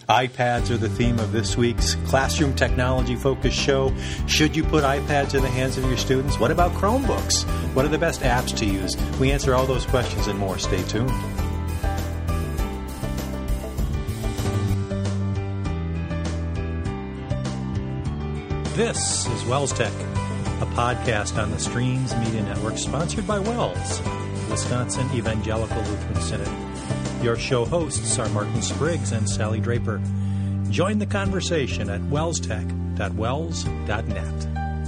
iPads are the theme of this week's classroom technology-focused show. Should you put iPads in the hands of your students? What about Chromebooks? What are the best apps to use? We answer all those questions and more. Stay tuned. This is Wells Tech, a podcast on the Streams Media Network sponsored by Wells, Wisconsin Evangelical Lutheran Synod. Your show hosts are Martin Spriggs and Sally Draper. Join the conversation at wellstech.wells.net.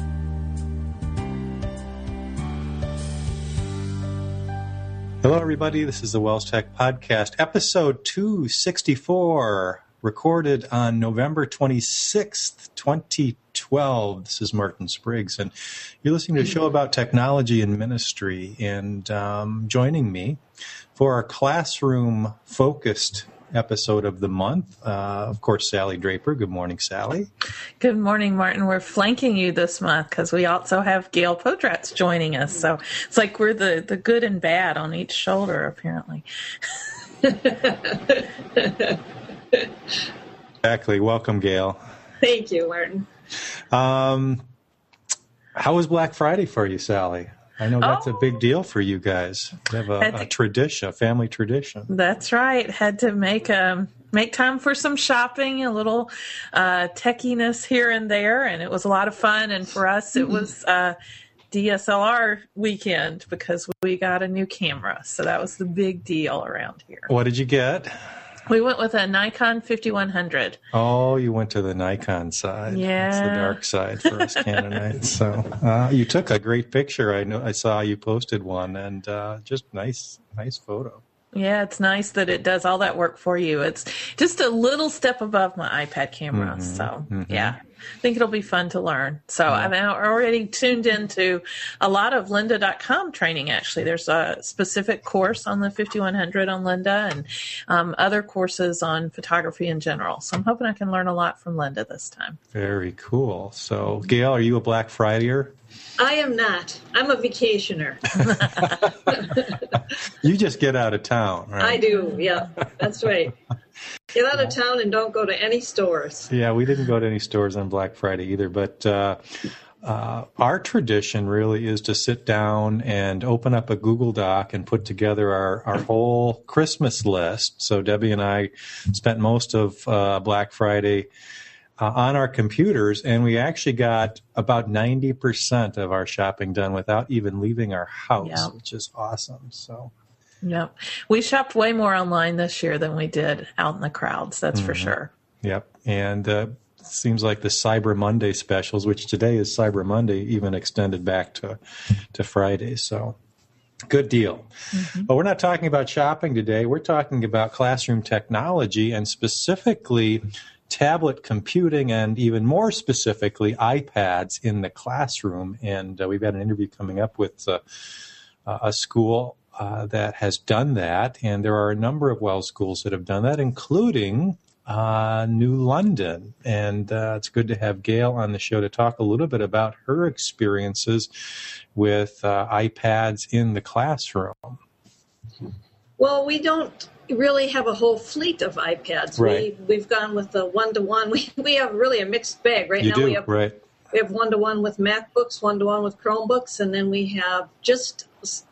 Hello, everybody. This is the Wells Tech Podcast, episode 264, recorded on November 26th, 2012. This is Martin Spriggs, and you're listening to a show about technology and ministry. And joining me for our classroom-focused episode of the month, of course, Sally Draper. Good morning, Sally. Good morning, Martin. We're flanking you this month because we also have Gail Podratz joining us. So it's like we're the good and bad on each shoulder, apparently. Exactly. Welcome, Gail. Thank you, Martin. How was Black Friday for you, Sally? I know that's a big deal for you guys. You have a tradition, a family tradition. That's right. Had to make time for some shopping, a little techiness here and there, and it was a lot of fun. And for us, it was DSLR weekend because we got a new camera. So that was the big deal around here. What did you get? We went with a Nikon 5100. Oh, you went to the Nikon side. Yeah. It's the dark side for us Canonites. So you took a great picture. I saw you posted one, and just nice photo. Yeah, it's nice that it does all that work for you. It's just a little step above my iPad camera. Mm-hmm. So, yeah, I think it'll be fun to learn. So I've already tuned into a lot of lynda.com training, actually. There's a specific course on the 5100 on Lynda and other courses on photography in general. So I'm hoping I can learn a lot from Lynda this time. Very cool. So, Gail, are you a Black Fridayer? I am not. I'm a vacationer. You just get out of town, right? I do, yeah. That's right. Get out of town and don't go to any stores. Yeah, we didn't go to any stores on Black Friday either, but our tradition really is to sit down and open up a Google Doc and put together our whole Christmas list. So Debbie and I spent most of Black Friday on our computers, and we actually got about 90% of our shopping done without even leaving our house, which is awesome. So, yep, we shopped way more online this year than we did out in the crowds. That's for sure. Yep, and it seems like the Cyber Monday specials, which today is Cyber Monday, even extended back to Friday. So, good deal. Mm-hmm. But we're not talking about shopping today. We're talking about classroom technology, and specifically tablet computing, and even more specifically, iPads in the classroom. And we've had an interview coming up with a school that has done that. And there are a number of Wells schools that have done that, including New London. And it's good to have Gail on the show to talk a little bit about her experiences with iPads in the classroom. Well, we don't really have a whole fleet of iPads. Right. We've gone with the one-to-one. We have really a mixed bag. Right you now do, we have one-to-one with MacBooks, one-to-one with Chromebooks, and then we have just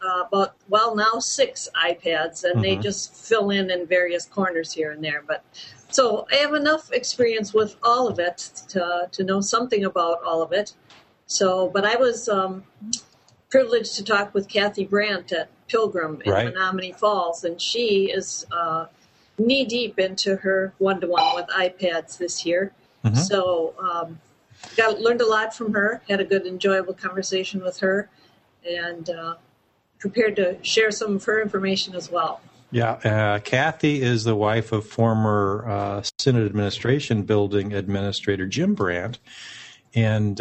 now 6 iPads, and they just fill in various corners here and there. But so I have enough experience with all of it to know something about all of it. So, but I was privileged to talk with Kathy Brandt at Pilgrim in Menominee Falls, and she is knee-deep into her one-to-one with iPads this year. Mm-hmm. So learned a lot from her, had a good, enjoyable conversation with her, and prepared to share some of her information as well. Yeah, Kathy is the wife of former Synod Administration Building Administrator Jim Brandt, and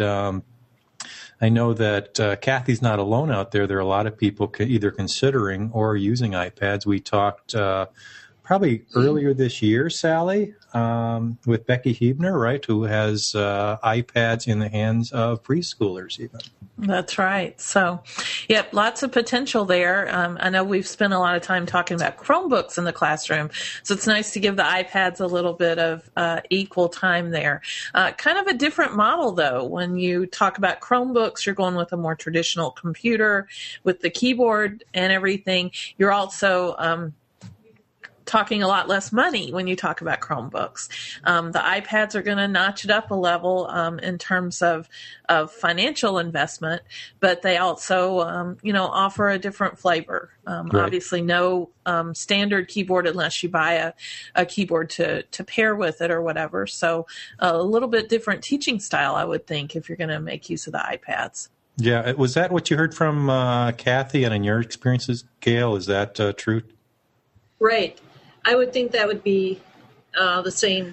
I know that Kathy's not alone out there. There are a lot of people either considering or using iPads. We talked probably earlier this year, Sally, with Becky Hebner, right, who has iPads in the hands of preschoolers even. That's right. So, yep, lots of potential there. I know we've spent a lot of time talking about Chromebooks in the classroom, so it's nice to give the iPads a little bit of equal time there. Kind of a different model, though. When you talk about Chromebooks, you're going with a more traditional computer with the keyboard and everything. You're also talking a lot less money when you talk about Chromebooks. The iPads are going to notch it up a level in terms of financial investment, but they also, offer a different flavor. Right. Obviously, no standard keyboard unless you buy a keyboard to pair with it or whatever. So a little bit different teaching style, I would think, if you're going to make use of the iPads. Yeah. Was that what you heard from Kathy, and in your experiences, Gail? Is that true? Right. I would think that would be the same.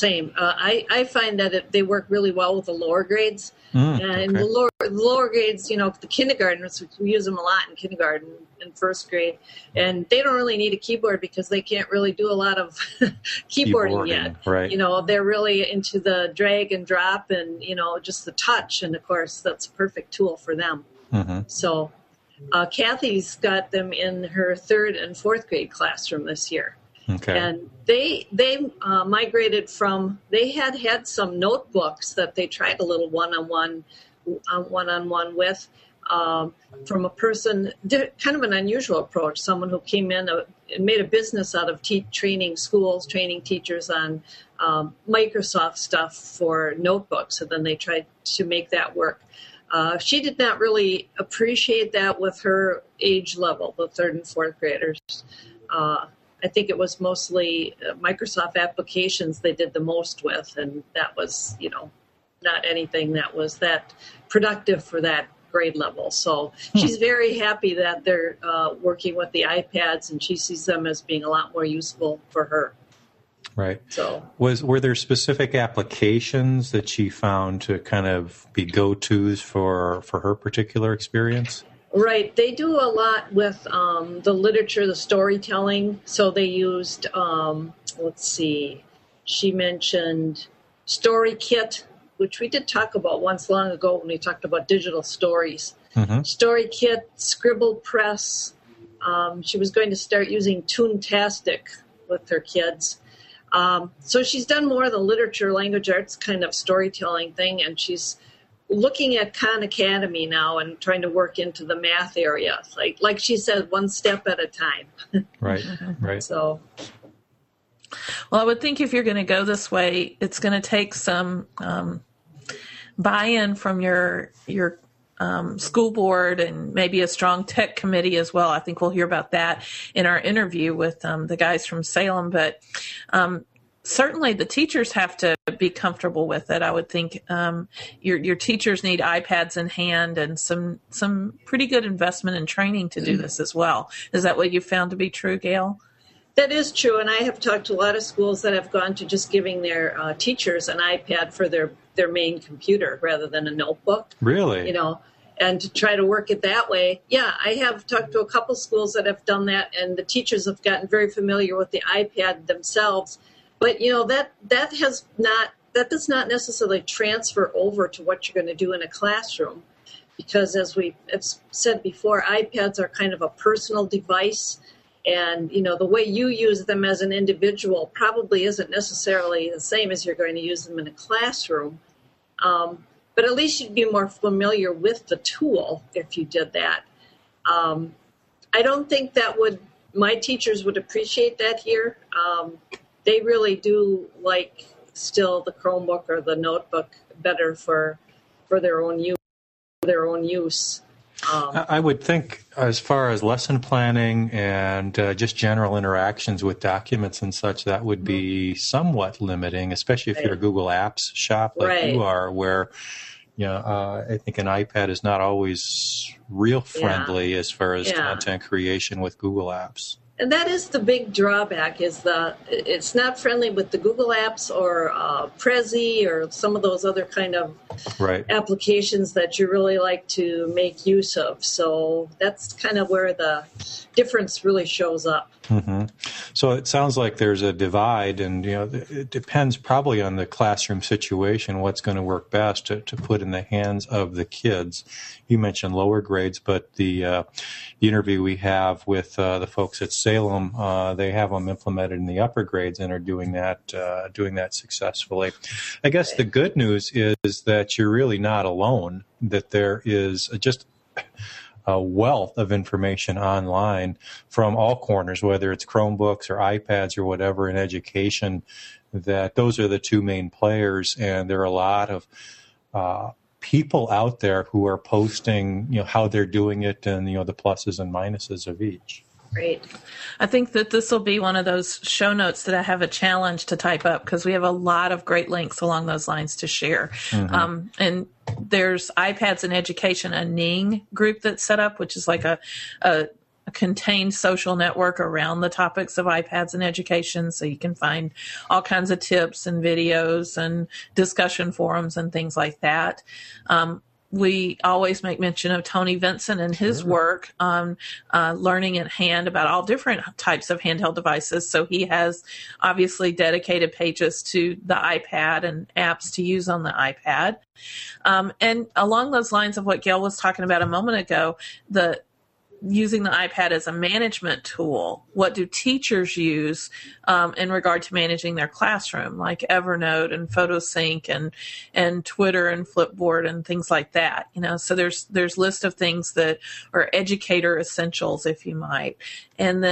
I find that they work really well with the lower grades. And the lower grades, the kindergartners, we use them a lot in kindergarten and first grade. And they don't really need a keyboard because they can't really do a lot of keyboarding yet. Right. They're really into the drag and drop and, just the touch. And, of course, that's a perfect tool for them. Mm-hmm. So Kathy's got them in her third and fourth grade classroom this year. Okay. And they migrated from, they had some notebooks that they tried a little one-on-one with from a person, kind of an unusual approach, someone who came in and made a business out of training teachers on Microsoft stuff for notebooks, and then they tried to make that work. She did not really appreciate that with her age level, the third and fourth graders. I think it was mostly Microsoft applications they did the most with, and that was, not anything that was that productive for that grade level. So she's very happy that they're working with the iPads, and she sees them as being a lot more useful for her. Right. So were there specific applications that she found to kind of be go-tos for her particular experience? Right. They do a lot with the literature, the storytelling. So they used, she mentioned StoryKit, which we did talk about once long ago when we talked about digital stories. Mm-hmm. StoryKit, ScribblePress. She was going to start using Toontastic with her kids. So she's done more of the literature, language arts kind of storytelling thing, and she's looking at Khan Academy now and trying to work into the math area. Like she said, one step at a time. Right, right. So, well, I would think if you're going to go this way, it's going to take some buy-in from your school board and maybe a strong tech committee as well. I think we'll hear about that in our interview with the guys from Salem. But certainly the teachers have to be comfortable with it. I would think your teachers need iPads in hand and some pretty good investment in training to do this as well. Is that what you found to be true, Gail? That is true, and I have talked to a lot of schools that have gone to just giving their teachers an iPad for their main computer rather than a notebook. Really? And to try to work it that way. Yeah, I have talked to a couple schools that have done that, and the teachers have gotten very familiar with the iPad themselves. But, that does not necessarily transfer over to what you're going to do in a classroom, because as we have said before, iPads are kind of a personal device. And, the way you use them as an individual probably isn't necessarily the same as you're going to use them in a classroom. But at least you'd be more familiar with the tool if you did that. I don't think my teachers would appreciate that here. They really do like still the Chromebook or the notebook better for their own use. I would think as far as lesson planning and just general interactions with documents and such, that would be somewhat limiting, especially if you're a Google Apps shop like you are, where I think an iPad is not always real friendly as far as content creation with Google Apps. And that is the big drawback, is it's not friendly with the Google Apps or Prezi or some of those other kind of applications that you really like to make use of. So that's kind of where the difference really shows up. Mm-hmm. So it sounds like there's a divide, and it depends probably on the classroom situation what's going to work best to put in the hands of the kids. You mentioned lower grades, but the interview we have with the folks at Salem, they have them implemented in the upper grades and are doing that successfully. I guess the good news is that you're really not alone. That there is just a wealth of information online from all corners, whether it's Chromebooks or iPads or whatever in education, that those are the two main players. And there are a lot of people out there who are posting, how they're doing it and, the pluses and minuses of each. Great. I think that this will be one of those show notes that I have a challenge to type up because we have a lot of great links along those lines to share. Mm-hmm. And there's iPads in Education, a Ning group that's set up, which is like a contained social network around the topics of iPads in education. So you can find all kinds of tips and videos and discussion forums and things like that. We always make mention of Tony Vincent and his work on learning in hand about all different types of handheld devices. So he has obviously dedicated pages to the iPad and apps to use on the iPad. And along those lines of what Gail was talking about a moment ago, using the iPad as a management tool. What do teachers use in regard to managing their classroom, like Evernote and PhotoSync and Twitter and Flipboard and things like that? So there's list of things that are educator essentials, if you might. And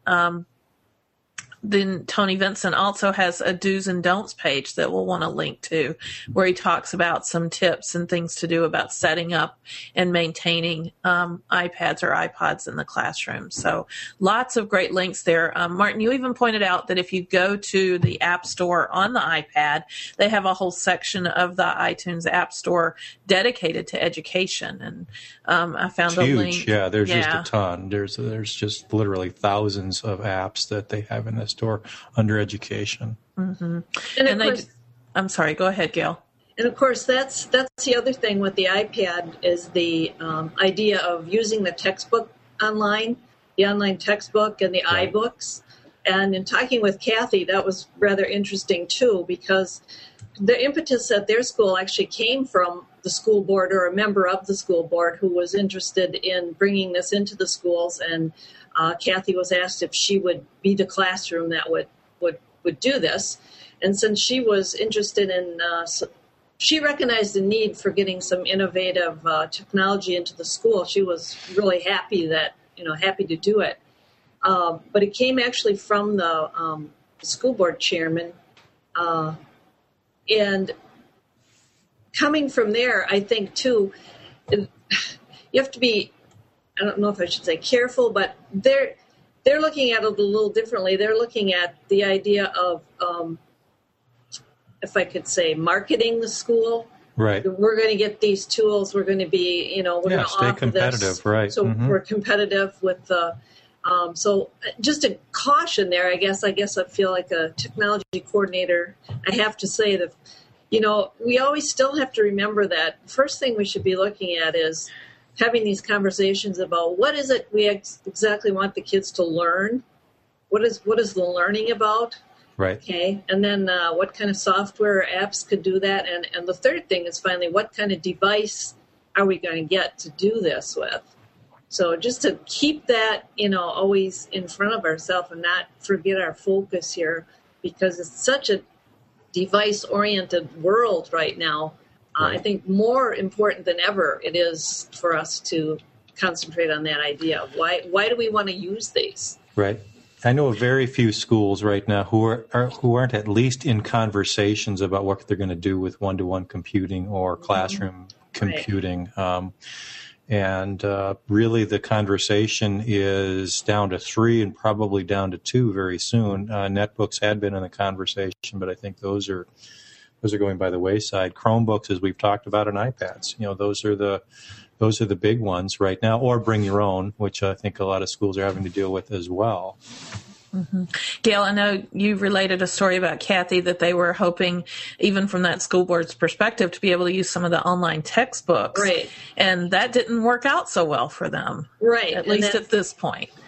then Tony Vincent also has a do's and don'ts page that we'll want to link to, where he talks about some tips and things to do about setting up and maintaining iPads or iPods in the classroom. So lots of great links there. Martin, you even pointed out that if you go to the App Store on the iPad, they have a whole section of the iTunes App Store dedicated to education. And I found a link. Yeah, there's just a ton. There's just literally thousands of apps that they have in this store under education. Mm-hmm. And I'm sorry, go ahead, Gail. And of course, that's the other thing with the iPad is the idea of using the textbook online, the online textbook and the iBooks. And in talking with Kathy, that was rather interesting too, because the impetus at their school actually came from the school board or a member of the school board who was interested in bringing this into the schools. And Kathy was asked if she would be the classroom that would do this. And since she was interested in, she recognized the need for getting some innovative technology into the school. She was really happy to do it. But it came actually from the school board chairman. And coming from there, I think, too, you have to be, I don't know if I should say careful, but they're looking at it a little differently. They're looking at the idea of, if I could say, marketing the school. Right. We're going to get these tools. We're going to be, we're going to stay offer competitive, this. right? So we're competitive with the. So just a caution there, I guess I feel like a technology coordinator. I have to say that, we always still have to remember that first thing we should be looking at is having these conversations about what is it we exactly want the kids to learn? What is the learning about? Right. Okay. And then what kind of software or apps could do that? And the third thing is finally, what kind of device are we going to get to do this with? So just to keep that, always in front of ourselves and not forget our focus here, because it's such a device-oriented world right now. I think more important than ever it is for us to concentrate on that idea of why do we want to use these? Right. I know of very few schools right now who aren't at least in conversations about what they're going to do with one-to-one computing or classroom computing. And really the conversation is down to 3 and probably down to 2 very soon. Netbooks had been in the conversation, but I think those are going by the wayside. Chromebooks, as we've talked about, and iPads. Those are the big ones right now, or bring your own, which I think a lot of schools are having to deal with as well. Mm-hmm. Gail, I know you related a story about Kathy that they were hoping, even from that school board's perspective, to be able to use some of the online textbooks. Right. And that didn't work out so well for them. Right. At least at this point.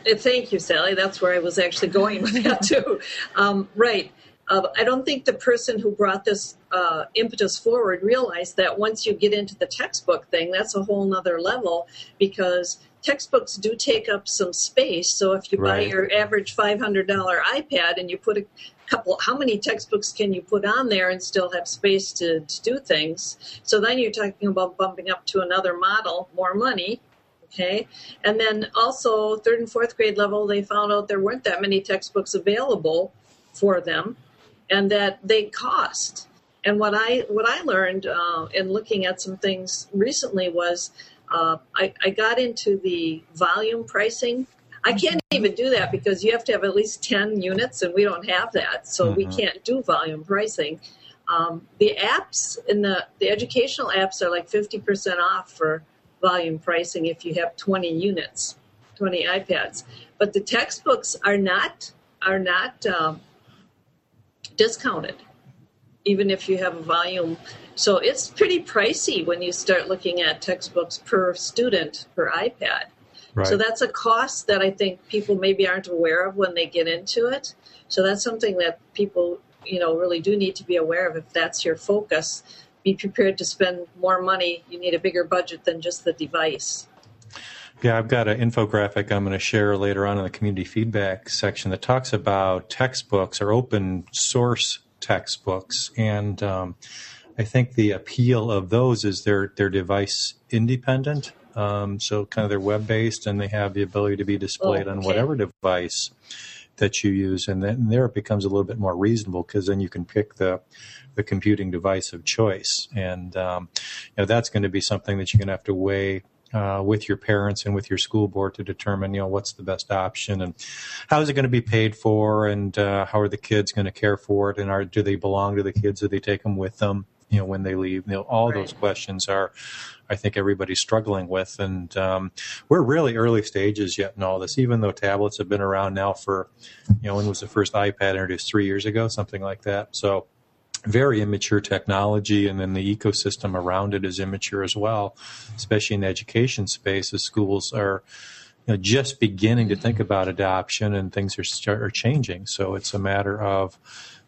Thank you, Sally. That's where I was actually going with that, too. Right. I don't think the person who brought this impetus forward realized that once you get into the textbook thing, that's a whole nother level, because textbooks do take up some space. So if you buy your average $500 iPad and you put a couple, how many textbooks can you put on there and still have space to do things? So then you're talking about bumping up to another model, more money. Okay. And then also 3rd and 4th grade level, they found out there weren't that many textbooks available for them and that they cost. And what I learned in looking at some things recently was I got into the volume pricing. I can't even do that because you have to have at least 10 units, and we don't have that. So we can't do volume pricing. The apps in the educational apps are like 50% off for volume pricing if you have 20 units, 20 iPads. But the textbooks are not discounted, even if you have a volume. So it's pretty pricey when you start looking at textbooks per student per iPad. Right. So that's a cost that I think people maybe aren't aware of when they get into it. So that's something that people, really do need to be aware of. If that's your focus, be prepared to spend more money. You need a bigger budget than just the device. Yeah, I've got an infographic I'm going to share later on in the community feedback section that talks about textbooks or open source textbooks. And I think the appeal of those is they're device independent. So kind of they're web-based, and they have the ability to be displayed on whatever device that you use. And then there it becomes a little bit more reasonable because then you can pick the computing device of choice. And that's going to be something that you're going to have to weigh with your parents and with your school board to determine, what's the best option and how is it going to be paid for, and how are the kids going to care for it, and do they belong to the kids? Do they take them with them, when they leave? All those questions are, I think, everybody's struggling with, and we're really early stages yet in all this. Even though tablets have been around now for, when was the first iPad introduced? 3 years ago, something like that. So very immature technology, and then the ecosystem around it is immature as well, especially in the education space as schools are just beginning to think about adoption, and things are changing. So it's a matter of,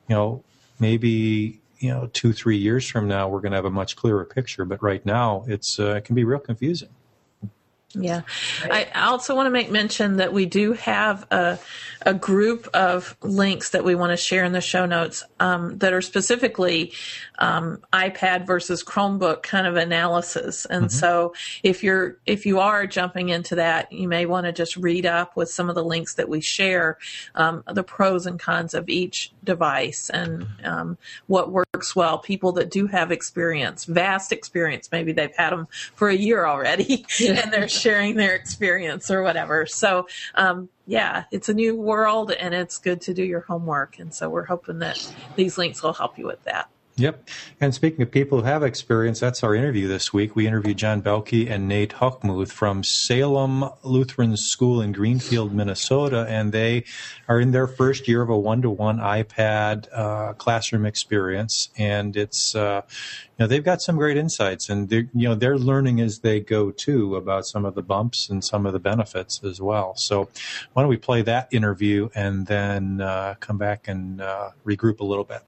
maybe 2-3 years from now we're going to have a much clearer picture. But right now it can be real confusing. Yeah. I also want to make mention that we do have a group of links that we want to share in the show notes that are specifically iPad versus Chromebook kind of analysis. And so if you are jumping into that, you may want to just read up with some of the links that we share, the pros and cons of each device and what works well. People that do have experience, vast experience, maybe they've had them for a year already and they're sharing their experience or whatever. So, it's a new world, and it's good to do your homework. And so we're hoping that these links will help you with that. Yep. And speaking of people who have experience, that's our interview this week. We interviewed John Belke and Nate Hochmuth from Salem Lutheran School in Greenfield, Minnesota, and they are in their first year of a one-to-one iPad classroom experience. And it's, they've got some great insights, and they're learning as they go too about some of the bumps and some of the benefits as well. So why don't we play that interview and then come back and regroup a little bit.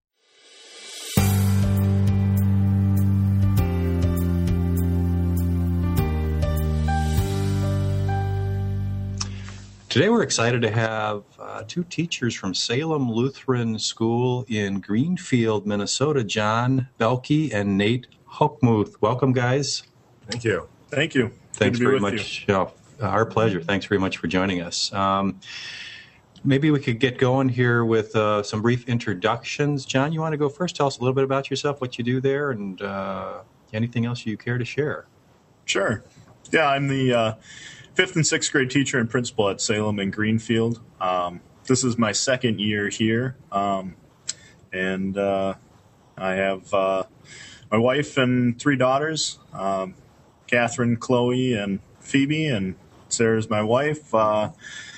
Today we're excited to have two teachers from Salem Lutheran School in Greenfield, Minnesota, John Belke and Nate Hochmuth. Welcome, guys. Thank you. Thank you. Thanks very much. Our pleasure. Thanks very much for joining us. Maybe we could get going here with some brief introductions. John, you want to go first? Tell us a little bit about yourself, what you do there, and anything else you care to share. Sure. Yeah, I'm the 5th and 6th grade teacher and principal at Salem in Greenfield. This is my second year here, and I have my wife and 3 daughters, Catherine, Chloe, and Phoebe, and Sarah's my wife. We're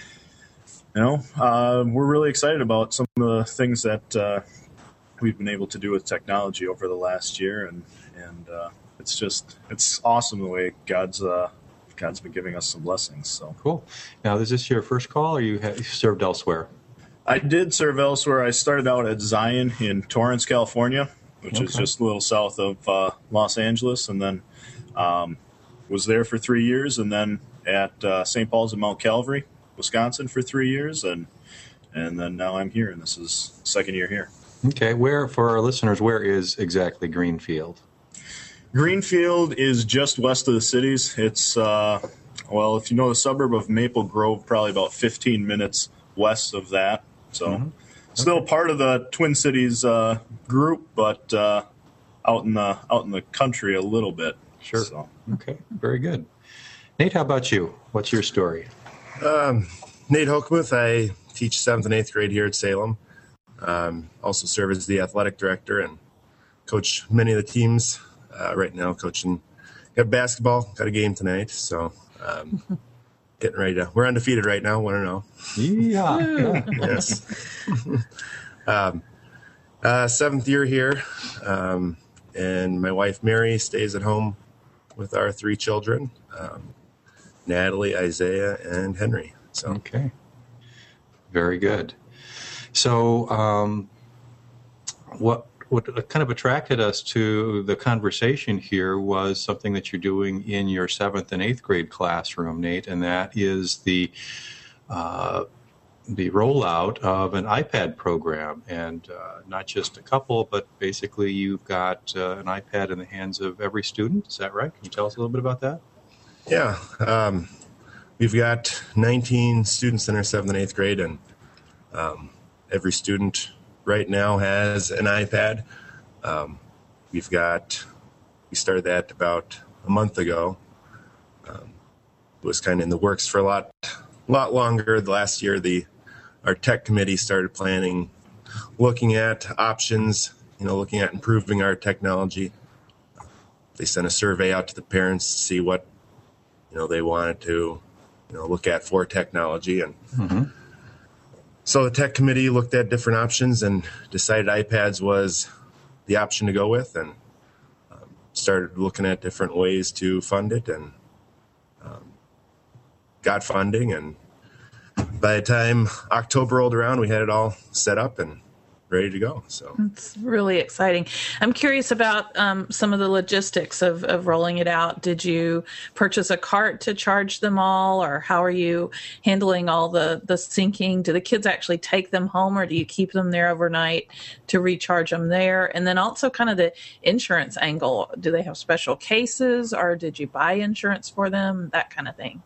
really excited about some of the things that we've been able to do with technology over the last year, and it's awesome the way God's God's been giving us some blessings. So Cool. Now, is this your first call, or you served elsewhere? I did serve elsewhere. I started out at Zion in Torrance, California, which is just a little south of Los Angeles, and then was there for 3 years, and then at St. Paul's in Mount Calvary, Wisconsin for 3 years, and then now I'm here, and this is second year here. Okay. Where, for our listeners, where is exactly Greenfield? Greenfield is just west of the cities. It's, if you know the suburb of Maple Grove, probably about 15 minutes west of that. So still part of the Twin Cities group, but out in the country a little bit. Sure. So. Okay. Very good. Nate, how about you? What's your story? Nate Hokemuth. I teach 7th and 8th grade here at Salem. Also serve as the athletic director and coach many of the teams. Right now, coaching. Got basketball. Got a game tonight. So getting ready to. We're undefeated right now. 1-0. Yeah. Yes. 7th year here, and my wife Mary stays at home with our 3 children, Natalie, Isaiah, and Henry. So Okay. Very good. So, what kind of attracted us to the conversation here was something that you're doing in your 7th and 8th grade classroom, Nate, and that is the rollout of an iPad program, and not just a couple, but basically you've got an iPad in the hands of every student. Is that right? Can you tell us a little bit about that? yeah, we've got 19 students in our 7th and 8th grade, and every student right now has an iPad. We started that about a month ago. It was kind of in the works for a lot longer. The last year, our tech committee started planning, looking at options, looking at improving our technology. They sent a survey out to the parents to see what, they wanted to, look at for technology. And so the tech committee looked at different options and decided iPads was the option to go with, and started looking at different ways to fund it, and got funding. And by the time October rolled around, we had it all set up and ready to go. So it's really exciting. I'm curious about some of the logistics of rolling it out. Did you purchase a cart to charge them all, or how are you handling all the syncing? Do the kids actually take them home, or do you keep them there overnight to recharge them there? And then also kind of the insurance angle. Do they have special cases, or did you buy insurance for them? That kind of thing.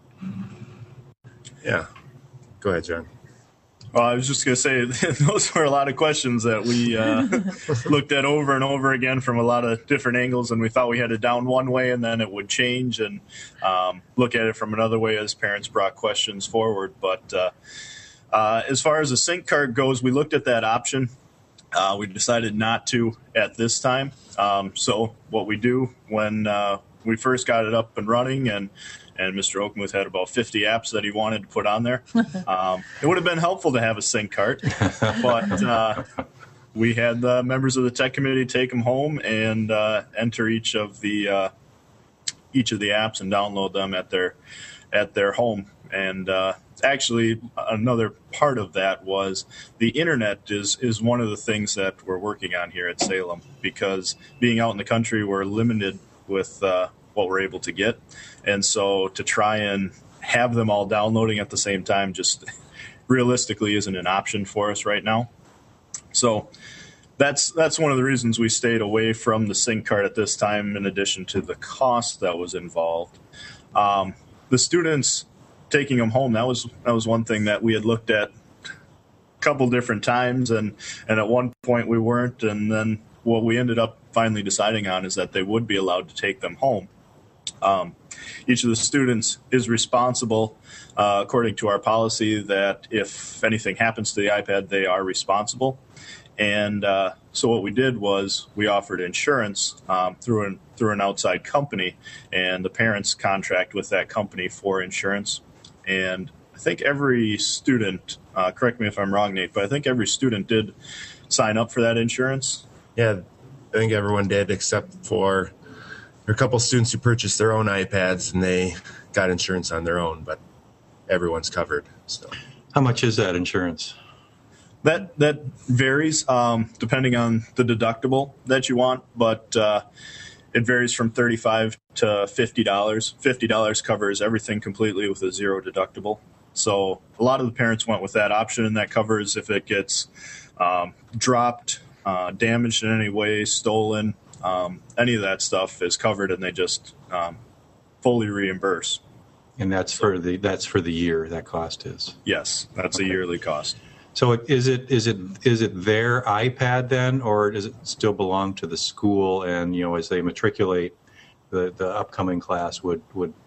Yeah. Go ahead, John. Well, I was just going to say, those were a lot of questions that we looked at over and over again from a lot of different angles, and we thought we had it down one way and then it would change, and look at it from another way as parents brought questions forward. But as far as the sync card goes, we looked at that option. We decided not to at this time. So what we do when we first got it up and running, and Mr. Hokemuth had about 50 apps that he wanted to put on there. It would have been helpful to have a sync cart, but we had the members of the tech committee take them home and enter each of the apps and download them at their home. And actually, another part of that was the internet is one of the things that we're working on here at Salem, because being out in the country, we're limited with what we're able to get. And so to try and have them all downloading at the same time just realistically isn't an option for us right now. So that's one of the reasons we stayed away from the sync card at this time, in addition to the cost that was involved. The students taking them home, that was one thing that we had looked at a couple different times, and at one point we weren't, and then what we ended up finally deciding on is that they would be allowed to take them home. Each of the students is responsible, according to our policy, that if anything happens to the iPad, they are responsible. And so what we did was we offered insurance through an outside company, and the parents contract with that company for insurance. And I think every student, correct me if I'm wrong, Nate, but I think every student did sign up for that insurance. Yeah, I think everyone did, except for are a couple students who purchased their own iPads and they got insurance on their own, but everyone's covered. So, how much is that insurance? That varies depending on the deductible that you want, but it varies from $35 to $50. $50 covers everything completely with a zero deductible. So a lot of the parents went with that option, and that covers if it gets dropped, damaged in any way, stolen, any of that stuff is covered, and they just fully reimburse. And that's for the year that cost is. Yes, that's a yearly cost. So is it their iPad then, or does it still belong to the school? And as they matriculate, the upcoming class would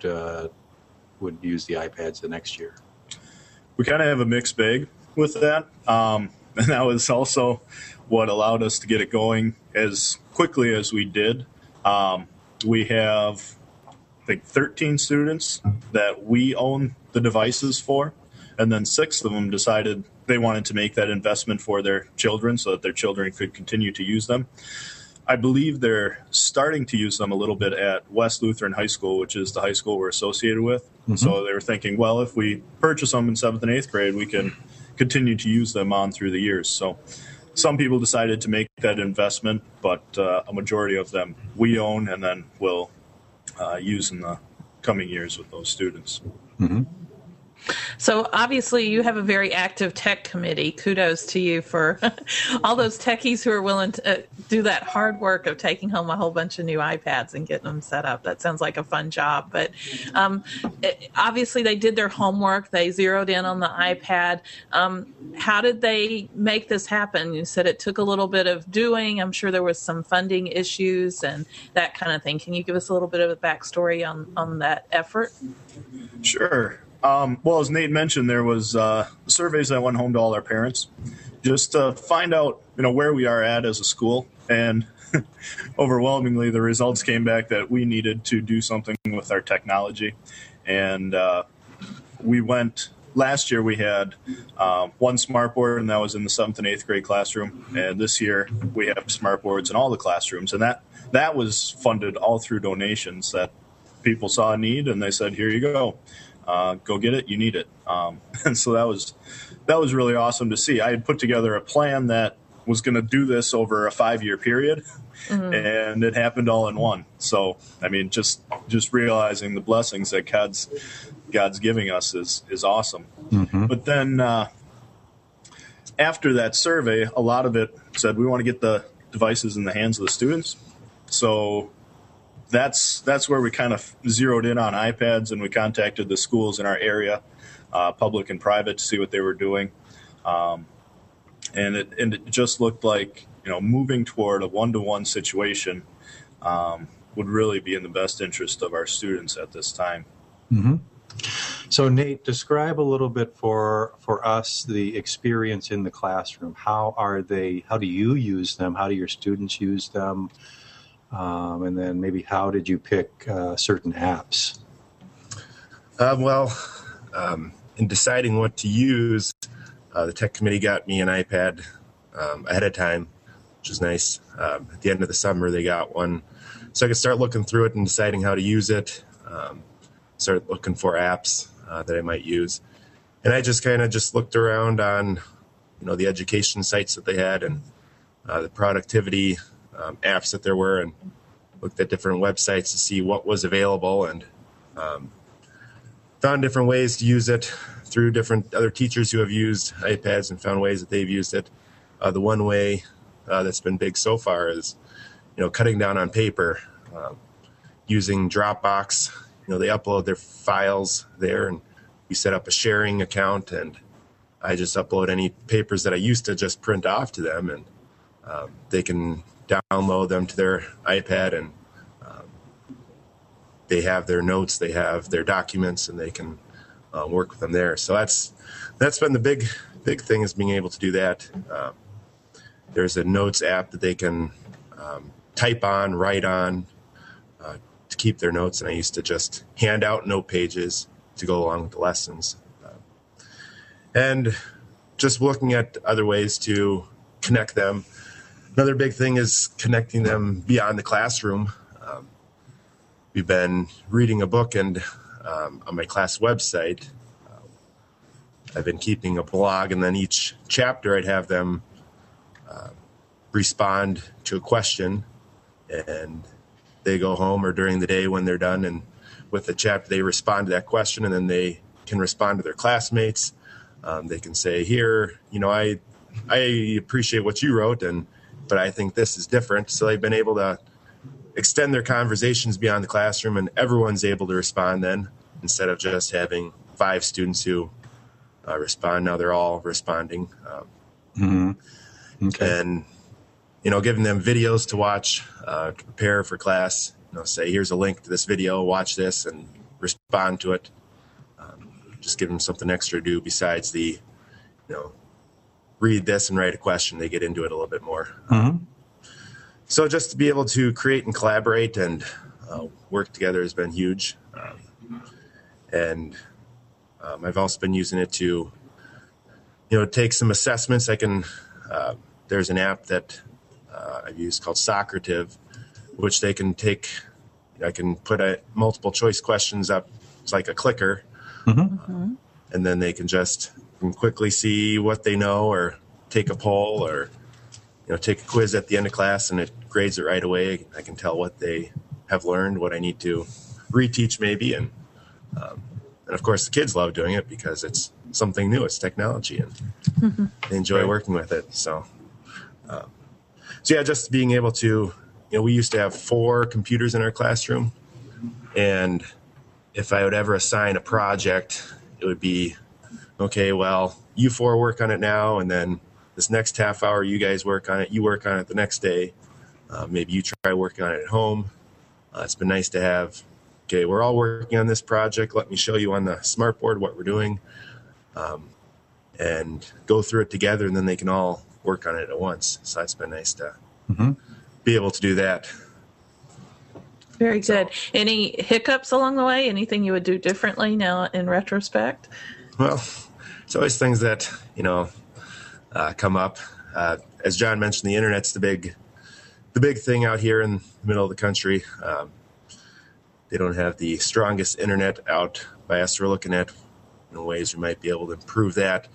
use the iPads the next year. We kind of have a mixed bag with that, and that was also what allowed us to get it going as quickly as we did. We have, I think, 13 students that we own the devices for, and then 6 of them decided they wanted to make that investment for their children so that their children could continue to use them. I believe they're starting to use them a little bit at West Lutheran High School, which is the high school we're associated with. Mm-hmm. So they were thinking, well, if we purchase them in 7th and 8th grade, we can continue to use them on through the years. So some people decided to make that investment, but a majority of them we own and then will use in the coming years with those students. Mm-hmm. So obviously you have a very active tech committee. Kudos to you for all those techies who are willing to do that hard work of taking home a whole bunch of new iPads and getting them set up. That sounds like a fun job. But obviously they did their homework. They zeroed in on the iPad. How did they make this happen? You said it took a little bit of doing. I'm sure there was some funding issues and that kind of thing. Can you give us a little bit of a backstory on that effort? Sure. Well, as Nate mentioned, there was surveys that went home to all our parents just to find out, where we are at as a school. And overwhelmingly, the results came back that we needed to do something with our technology. And we went last year. We had one smartboard, and that was in the 7th and 8th grade classroom. And this year, we have smartboards in all the classrooms, and that was funded all through donations that people saw a need, and they said, "Here you go." Go get it. You need it. And so that was really awesome to see. I had put together a plan that was going to do this over a 5-year period, mm-hmm. and it happened all in one. So, I mean, just realizing the blessings that God's giving us is awesome. Mm-hmm. But then after that survey, a lot of it said we want to get the devices in the hands of the students. So that's where we kind of zeroed in on iPads, and we contacted the schools in our area, public and private, to see what they were doing. And it just looked like, moving toward a one-to-one situation would really be in the best interest of our students at this time. Mm-hmm. So, Nate, describe a little bit for us the experience in the classroom. How do you use them? How do your students use them? And then maybe how did you pick certain apps? In deciding what to use, the tech committee got me an iPad ahead of time, which is nice. At the end of the summer, they got one. So I could start looking through it and deciding how to use it, start looking for apps that I might use. And I just looked around on, the education sites that they had and the productivity apps that there were, and looked at different websites to see what was available, and found different ways to use it through different other teachers who have used iPads and found ways that they've used it. The one way that's been big so far is, cutting down on paper, using Dropbox. They upload their files there, and we set up a sharing account, and I just upload any papers that I used to just print off to them, and they can download them to their iPad, and they have their notes, they have their documents, and they can work with them there. So that's been the big thing, is being able to do that. There's a notes app that they can type on, write on, to keep their notes, and I used to just hand out note pages to go along with the lessons. And just looking at other ways to connect them. Another big thing is connecting them beyond the classroom. we've been reading a book, and on my class website, I've been keeping a blog, and then each chapter I'd have them respond to a question, and they go home or during the day when they're done, and with the chapter they respond to that question, and then they can respond to their classmates. They can say, here, I appreciate what you wrote, but I think this is different. So they've been able to extend their conversations beyond the classroom, and everyone's able to respond then, instead of just having 5 students who respond. Now they're all responding. Okay. And, giving them videos to watch, to prepare for class, say, here's a link to this video, watch this and respond to it. Just give them something extra to do besides the, read this and write a question. They get into it a little bit more. So just to be able to create and collaborate and work together has been huge. And I've also been using it to, take some assessments. There's an app that I've used called Socrative, which they can take. I can put multiple choice questions up. It's like a clicker. And then they can just quickly see what they know, or take a poll, or take a quiz at the end of class, and it grades it right away. I can tell what they have learned, what I need to reteach maybe, and of course the kids love doing it because it's something new. It's technology, and they enjoy working with it. So yeah, just being able to, we used to have 4 computers in our classroom, and if I would ever assign a project, it would be, okay, well, you 4 work on it now, and then this next half hour, you guys work on it. You work on it the next day. Maybe you try working on it at home. It's been nice to have, okay, we're all working on this project. Let me show you on the smartboard what we're doing, and go through it together, and then they can all work on it at once. So it's been nice to be able to do that. Very good. Any hiccups along the way? Anything you would do differently now in retrospect? Well, it's always things that, come up. As John mentioned, the internet's the big thing out here in the middle of the country. They don't have the strongest internet out by us. We're looking at ways we might be able to improve that.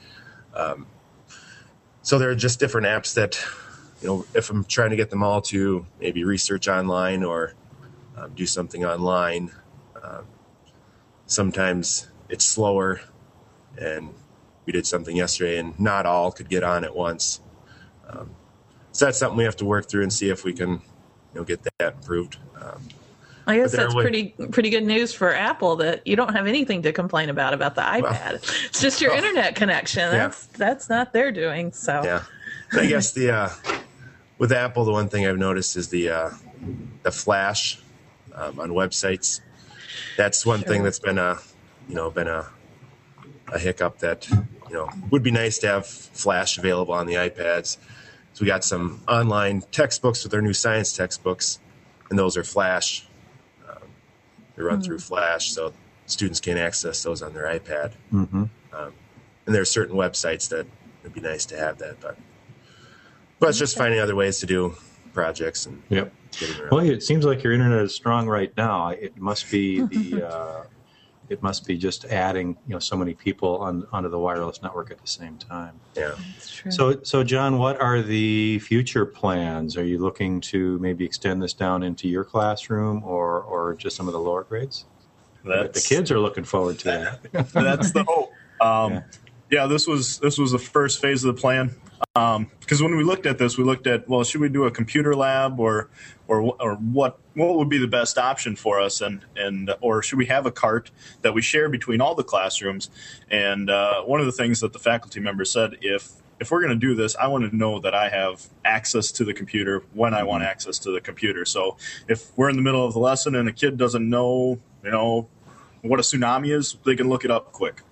So there are just different apps that, if I'm trying to get them all to maybe research online or do something online, sometimes it's slower. And we did something yesterday, and not all could get on at once. So that's something we have to work through and see if we can, get that improved. I guess that's pretty good news for Apple, that you don't have anything to complain about the iPad. Well, it's just your internet connection. That's not their doing. So yeah, I guess with Apple, the one thing I've noticed is the Flash on websites. That's one thing that's been a hiccup that, would be nice to have Flash available on the iPads. So we got some online textbooks with our new science textbooks, and those are Flash. They run through Flash, so students can access those on their iPad. And there are certain websites that would be nice to have that, but it's just finding other ways to do projects and getting around. Well, it seems like your internet is strong right now. It must be it must be just adding, so many people onto the wireless network at the same time. Yeah, that's true. So John, what are the future plans? Are you looking to maybe extend this down into your classroom or just some of the lower grades? The kids are looking forward to that. That's the hope. This was the first phase of the plan. Because when we looked at this, we looked at, well, should we do a computer lab or what would be the best option for us, or should we have a cart that we share between all the classrooms? And one of the things that the faculty member said, if we're going to do this, I want to know that I have access to the computer when I want access to the computer. So if we're in the middle of the lesson and a kid doesn't know, what a tsunami is, they can look it up quick.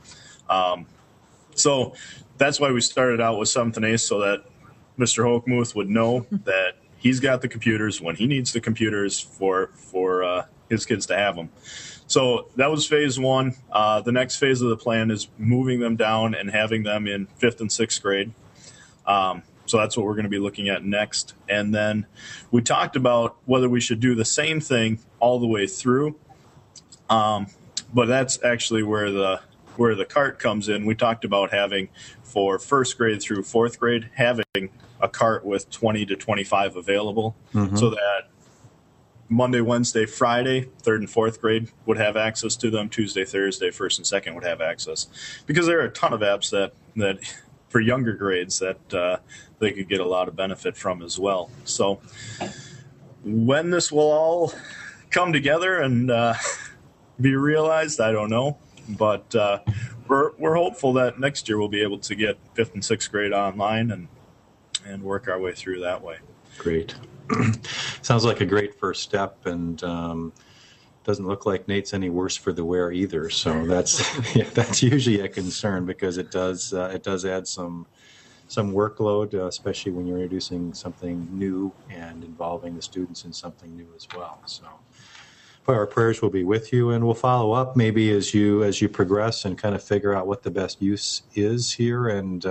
So that's why we started out with 7th and 8th, so that Mr. Hochmuth would know that he's got the computers when he needs the computers for his kids to have them. So that was phase 1. The next phase of the plan is moving them down and having them in 5th and 6th grade. So that's what we're going to be looking at next. And then we talked about whether we should do the same thing all the way through. But that's actually where the cart comes in. We talked about having, for first grade through fourth grade, having a cart with 20 to 25 available, so that Monday, Wednesday, Friday, third and fourth grade would have access to them. Tuesday, Thursday, first and second would have access, because there are a ton of apps that for younger grades that they could get a lot of benefit from as well. So when this will all come together and be realized, I don't know, but we're hopeful that next year we'll be able to get fifth and sixth grade online and work our way through that way. Great. Sounds like a great first step, and doesn't look like Nate's any worse for the wear either. So that's usually a concern, because it does add some workload, especially when you're introducing something new and involving the students in something new as well. So our prayers will be with you, and we'll follow up maybe as you progress and kind of figure out what the best use is here. And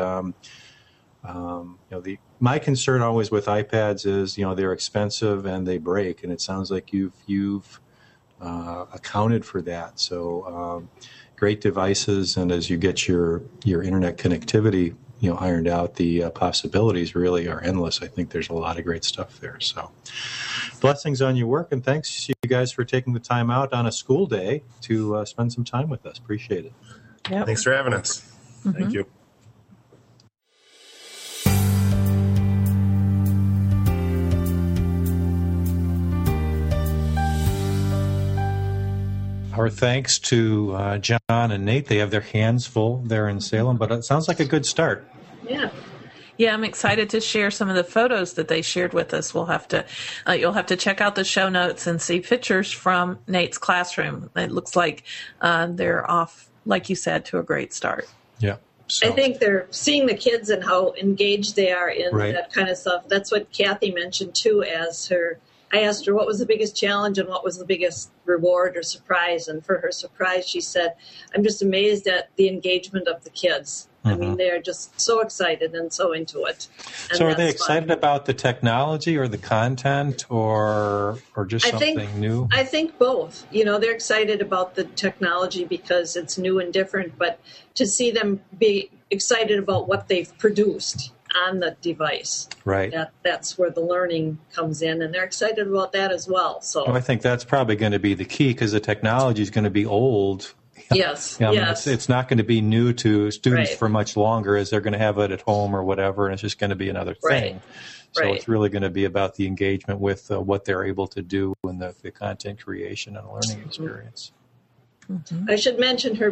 my concern always with iPads is, they're expensive and they break, and it sounds like you've accounted for that. So great devices, and as you get your internet connectivity ironed out, the possibilities really are endless. I think there's a lot of great stuff there. So blessings on your work, and thanks you guys for taking the time out on a school day to spend some time with us. Appreciate it. Yep. Thanks for having us. Thank you. Our thanks to John and Nate. They have their hands full there in Salem, but it sounds like a good start. Yeah, I'm excited to share some of the photos that they shared with us. We'll have to, you'll have to check out the show notes and see pictures from Nate's classroom. It looks like they're off, like you said, to a great start. Yeah. So. I think they're seeing the kids and how engaged they are in Right. that kind of stuff. That's what Kathy mentioned too, I asked her what was the biggest challenge and what was the biggest reward or surprise. And for her surprise, she said, I'm just amazed at the engagement of the kids. I mean, they're just so excited and so into it. And so are they that's fun. excited about the technology or the content or just something new? I think both. They're excited about the technology because it's new and different, but to see them be excited about what they've produced on the device. Right. That's where the learning comes in, and they're excited about that as well. So I think that's probably going to be the key, because the technology is going to be old. Yes. It's not going to be new to students Right. for much longer, as they're going to have it at home or whatever, and it's just going to be another thing. Right. So Right. it's really going to be about the engagement with what they're able to do and the content creation and learning experience. I should mention her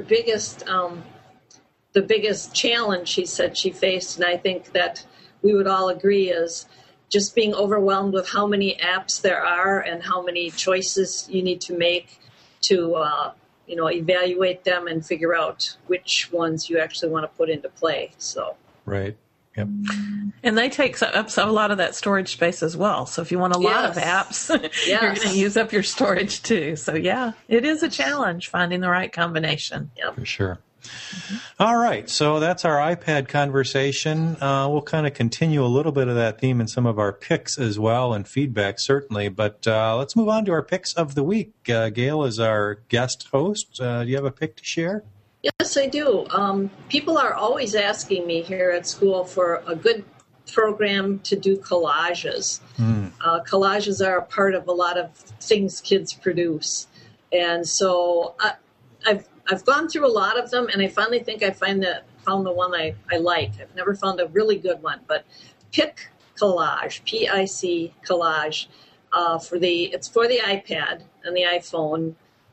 the biggest challenge she said she faced, and I think that we would all agree, is just being overwhelmed with how many apps there are and how many choices you need to make to evaluate them and figure out which ones you actually want to put into play. So Right. Yep. And they take up a lot of that storage space as well. So if you want a lot of apps, you're going to use up your storage too. So yeah, it is a challenge finding the right combination. For sure. All right, so that's our iPad conversation. We'll kind of continue a little bit of that theme in some of our picks as well, and feedback certainly. But let's move on to our picks of the week. Gail is our guest host. Do you have a pick to share? yes, I do. People are always asking me here at school for a good program to do collages. Collages are a part of a lot of things kids produce. And so I've gone through a lot of them, and I finally think I found the one I like. I've never found a really good one, but Pick Collage, P-I-C Collage, it's for the iPad and the iPhone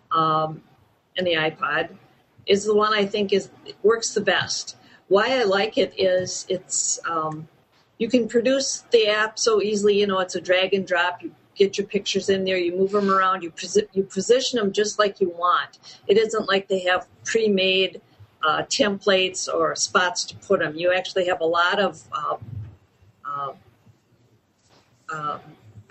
and the iPod, is the one I think works the best. Why I like it is it's you can produce the app so easily. It's a drag and drop. You get your pictures in there, you move them around, you position them just like you want. It isn't like they have pre-made templates or spots to put them. You actually have a lot of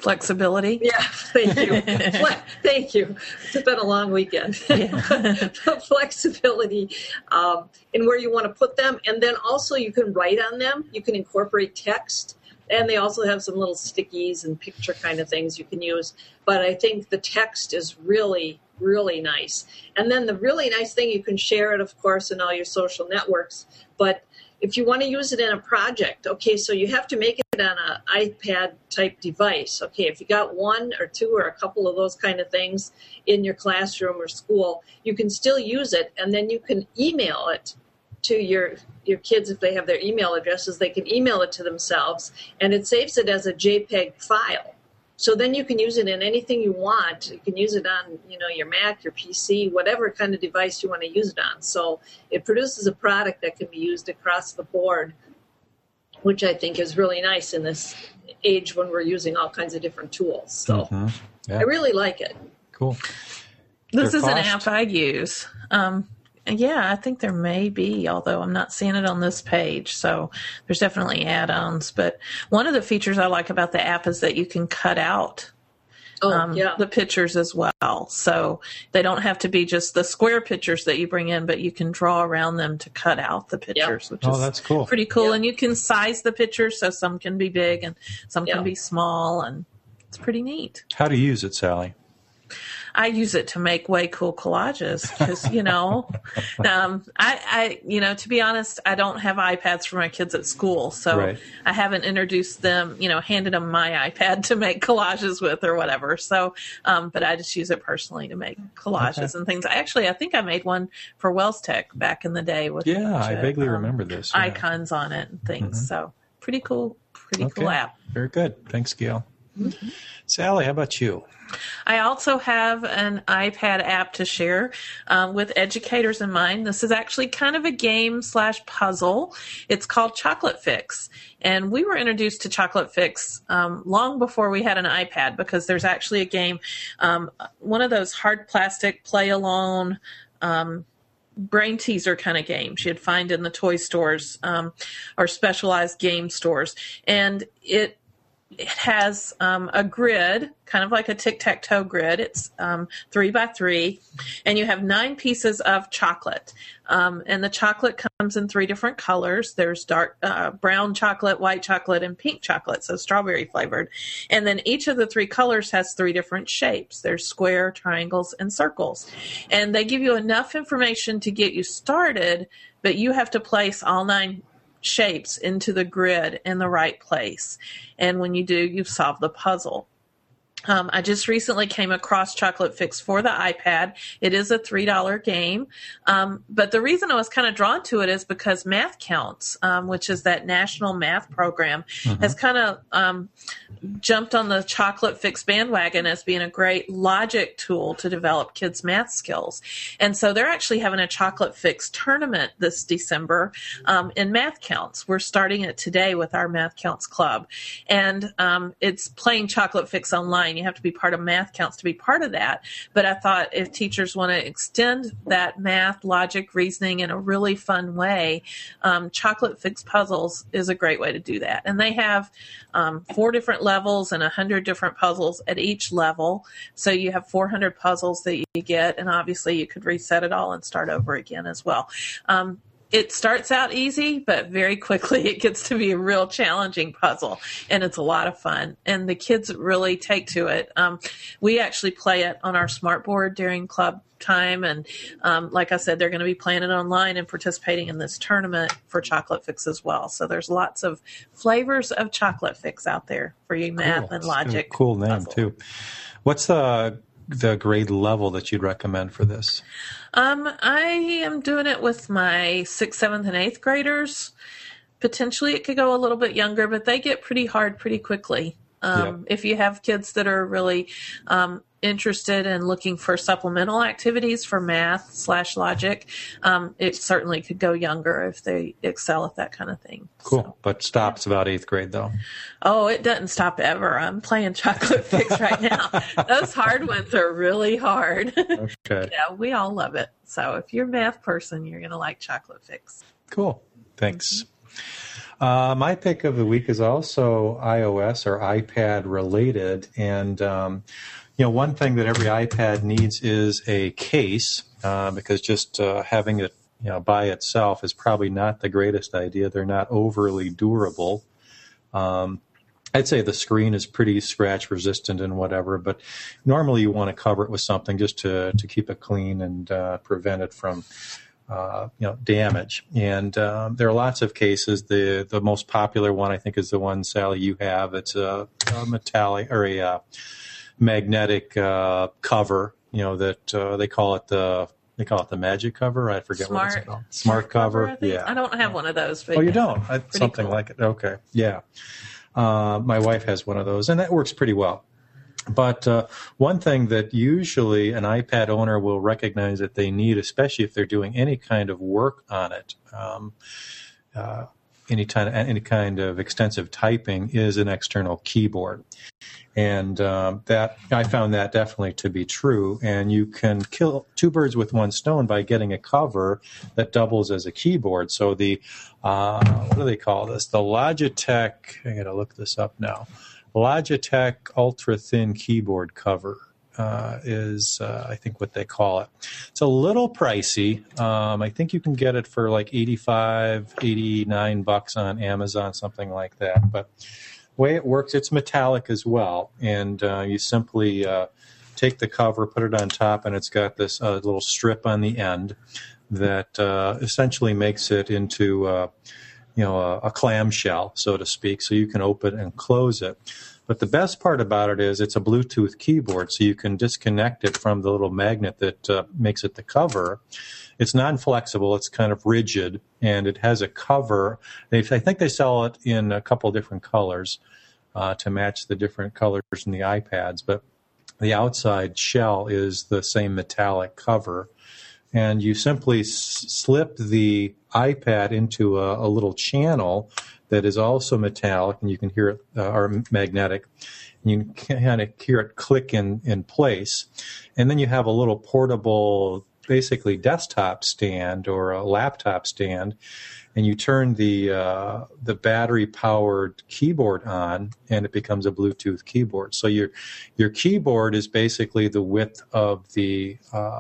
Flexibility. Yeah, thank you. Thank you. It's been a long weekend. Flexibility in where you want to put them. And then also you can write on them. You can incorporate text. And they also have some little stickies and picture kind of things you can use. But I think the text is really, really nice. And then the really nice thing, you can share it, of course, in all your social networks. But if you want to use it in a project, okay, so you have to make it on an iPad-type device. Okay, if you got one or two or a couple of those kind of things in your classroom or school, you can still use it, and then you can email it to your kids. If they have their email addresses, they can email it to themselves, and it saves it as a JPEG file. So then you can use it in anything you want. You can use it on, your Mac, your PC, whatever kind of device you want to use it on. So it produces a product that can be used across the board, which I think is really nice in this age when we're using all kinds of different tools. So I really like it. Cool. This is an app I use. Yeah, I think there may be, although I'm not seeing it on this page. So there's definitely add-ons. But one of the features I like about the app is that you can cut out the pictures as well. So they don't have to be just the square pictures that you bring in, but you can draw around them to cut out the pictures, which is that's cool. Pretty cool. Yep. And you can size the pictures, so some can be big and some can be small, and it's pretty neat. How do you use it, Sally? I use it to make way cool collages because, to be honest, I don't have iPads for my kids at school. So I haven't introduced them, handed them my iPad to make collages with or whatever. So, but I just use it personally to make collages and things. I think I made one for Wells Tech back in the day with I vaguely remember this. Icons on it and things. Mm-hmm. So pretty cool app. Very good. Thanks, Gail. Mm-hmm. Sally, how about you? I also have an iPad app to share with educators in mind. This is actually kind of a game/puzzle. It's called Chocolate Fix. And we were introduced to Chocolate Fix long before we had an iPad, because there's actually a game, one of those hard plastic play alone brain teaser kind of games you'd find in the toy stores or specialized game stores. And it has a grid, kind of like a tic-tac-toe grid. It's 3 by 3, and you have 9 pieces of chocolate. And the chocolate comes in 3 different colors. There's dark brown chocolate, white chocolate, and pink chocolate, so strawberry flavored. And then each of the 3 colors has 3 different shapes. There's square, triangles, and circles. And they give you enough information to get you started, but you have to place all 9 shapes into the grid in the right place. And when you do, you've solved the puzzle. I just recently came across Chocolate Fix for the iPad. It is a $3 game. But the reason I was kind of drawn to it is because Math Counts, which is that national math program, has kind of jumped on the Chocolate Fix bandwagon as being a great logic tool to develop kids' math skills. And so they're actually having a Chocolate Fix tournament this December in Math Counts. We're starting it today with our Math Counts club. And it's playing Chocolate Fix online. You have to be part of Math Counts to be part of that. But I thought if teachers want to extend that math, logic, reasoning in a really fun way, Chocolate Fix Puzzles is a great way to do that. And they have 4 different levels and 100 different puzzles at each level. So you have 400 puzzles that you get, and obviously you could reset it all and start over again as well. It starts out easy, but very quickly it gets to be a real challenging puzzle, and it's a lot of fun. And the kids really take to it. We actually play it on our smart board during club time, and like I said, they're going to be playing it online and participating in this tournament for Chocolate Fix as well. So there's lots of flavors of Chocolate Fix out there for you, math and logic. Cool name too. What's the grade level that you'd recommend for this? I am doing it with my 6th, 7th, and 8th graders. Potentially it could go a little bit younger, but they get pretty hard pretty quickly. If you have kids that are really interested in looking for supplemental activities for math/logic, it certainly could go younger if they excel at that kind of thing. Cool. So, but stops about 8th grade, though. Oh, it doesn't stop ever. I'm playing Chocolate Fix right now. Those hard ones are really hard. Okay. Yeah, we all love it. So if you're a math person, you're going to like Chocolate Fix. Cool. Thanks. My pick of the week is also iOS or iPad related. And, one thing that every iPad needs is a case because just having it by itself is probably not the greatest idea. They're not overly durable. I'd say the screen is pretty scratch resistant and whatever, but normally you want to cover it with something just to keep it clean and prevent it from damage. And there are lots of cases. The most popular one, I think, is the one, Sally, you have. It's a metallic or a magnetic cover. That they call it the magic cover. I forget what it's called. Smart cover. Yeah. I don't have one of those. But you don't? Something cool. like it. Okay. Yeah. My wife has one of those, and that works pretty well. But one thing that usually an iPad owner will recognize that they need, especially if they're doing any kind of work on it, any kind of extensive typing, is an external keyboard. And that I found that definitely to be true. And you can kill two birds with one stone by getting a cover that doubles as a keyboard. So the what do they call this? The Logitech. I got to look this up now. Logitech ultra thin keyboard cover is I think what they call it. It's a little pricey. I think you can get it for like $89 on Amazon, something like that. But the way it works, it's metallic as well, and you simply take the cover, put it on top, and it's got this little strip on the end that essentially makes it into a clamshell, so to speak, so you can open and close it. But the best part about it is it's a Bluetooth keyboard, so you can disconnect it from the little magnet that makes it the cover. It's non-flexible. It's kind of rigid, and it has a cover. I think they sell it in a couple different colors to match the different colors in the iPads, but the outside shell is the same metallic cover. And you simply slip the iPad into a little channel that is also metallic, and you can hear it, or magnetic. And you can kind of hear it click in place. And then you have a little portable, basically desktop stand or a laptop stand, and you turn the battery-powered keyboard on, and it becomes a Bluetooth keyboard. So your keyboard is basically the width of the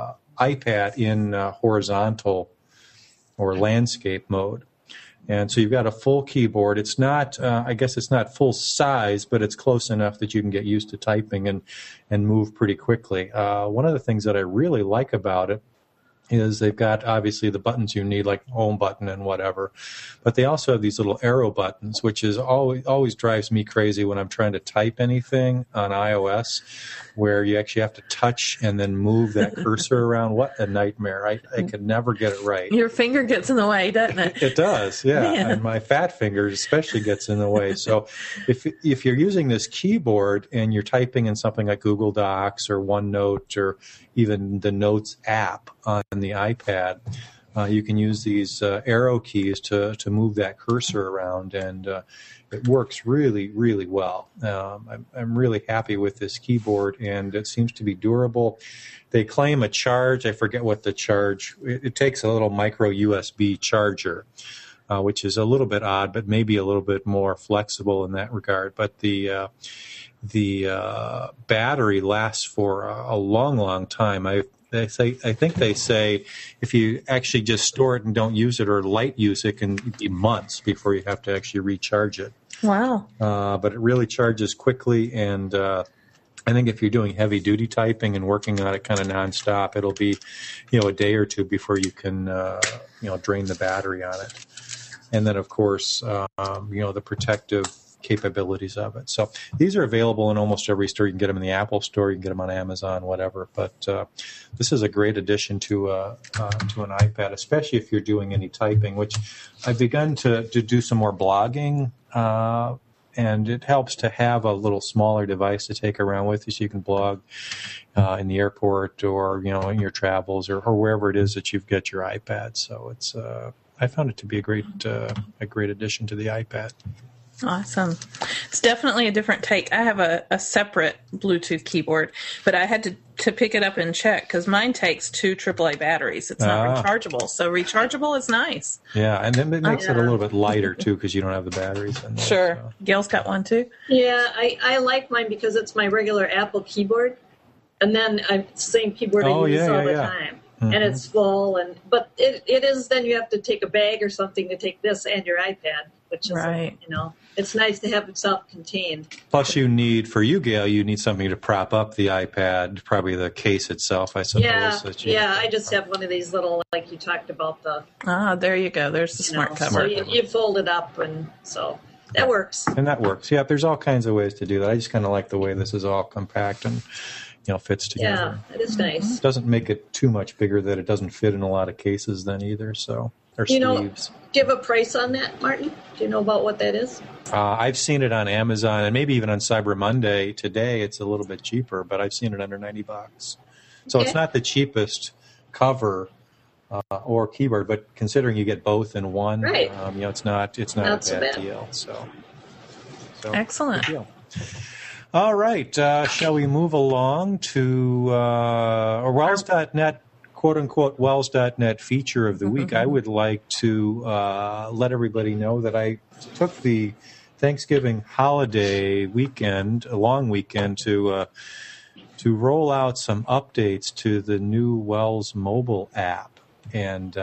iPad in horizontal or landscape mode. And so you've got a full keyboard. It's not, I guess it's not full size, but it's close enough that you can get used to typing and move pretty quickly. One of the things that I really like about it is they've got obviously the buttons you need, like home button and whatever, but they also have these little arrow buttons, which is always drives me crazy when I'm trying to type anything on iOS, where you actually have to touch and then move that cursor around. What a nightmare. I can never get it right. Your finger gets in the way, doesn't it? It does, yeah. And my fat finger especially gets in the way. So if you're using this keyboard and you're typing in something like Google Docs or OneNote or even the Notes app on the iPad, you can use these arrow keys to move that cursor around, and it works really, really well. I'm really happy with this keyboard, and it seems to be durable. They claim a charge. I forget what the charge. It takes a little micro USB charger, which is a little bit odd, but maybe a little bit more flexible in that regard. But the battery lasts for a long, long time. I think they say if you actually just store it and don't use it or light use it, can be months before you have to actually recharge it. Wow. But it really charges quickly, and I think if you're doing heavy duty typing and working on it kind of nonstop, it'll be, a day or two before you can, drain the battery on it. And then, of course, the protective capabilities of it. So these are available in almost every store. You can get them in the Apple Store, you can get them on Amazon, whatever. But this is a great addition to an iPad, especially if you're doing any typing, which I've begun to do some more blogging, and it helps to have a little smaller device to take around with you so you can blog in the airport or, in your travels or wherever it is that you've got your iPad. So it's I found it to be a great addition to the iPad. Awesome. It's definitely a different take. I have a separate Bluetooth keyboard, but I had to pick it up and check because mine takes 2 AAA batteries. It's not rechargeable. So rechargeable is nice. Yeah, and then it makes it a little bit lighter, too, because you don't have the batteries in there. Sure. So. Gail's got one, too? Yeah, I like mine because it's my regular Apple keyboard. And then it's the same keyboard I use all the time. Mm-hmm. And it's full. But it is then you have to take a bag or something to take this and your iPad, which is, right. It's nice to have it self-contained. Plus, for you, Gail, you need something to prop up the iPad, probably the case itself, I suppose. Yeah, I just have one of these little, like you talked about there you go. There's the smart cover. So you fold it up, and so that works. And that works. Yeah, there's all kinds of ways to do that. I just kind of like the way this is all compact and fits together. Yeah, it is nice. It doesn't make it too much bigger that it doesn't fit in a lot of cases then either. So or sleeves. Do you have a price on that, Martin? Do you know about what that is? I've seen it on Amazon and maybe even on Cyber Monday today. It's a little bit cheaper, but I've seen it under $90. So It's not the cheapest cover or keyboard, but considering you get both in one, right. It's not a bad deal. So excellent. Good deal. All right. Shall we move along to Wells.net, quote-unquote, Wells.net feature of the week? I would like to let everybody know that I took the Thanksgiving holiday weekend, a long weekend, to roll out some updates to the new Wells mobile app. And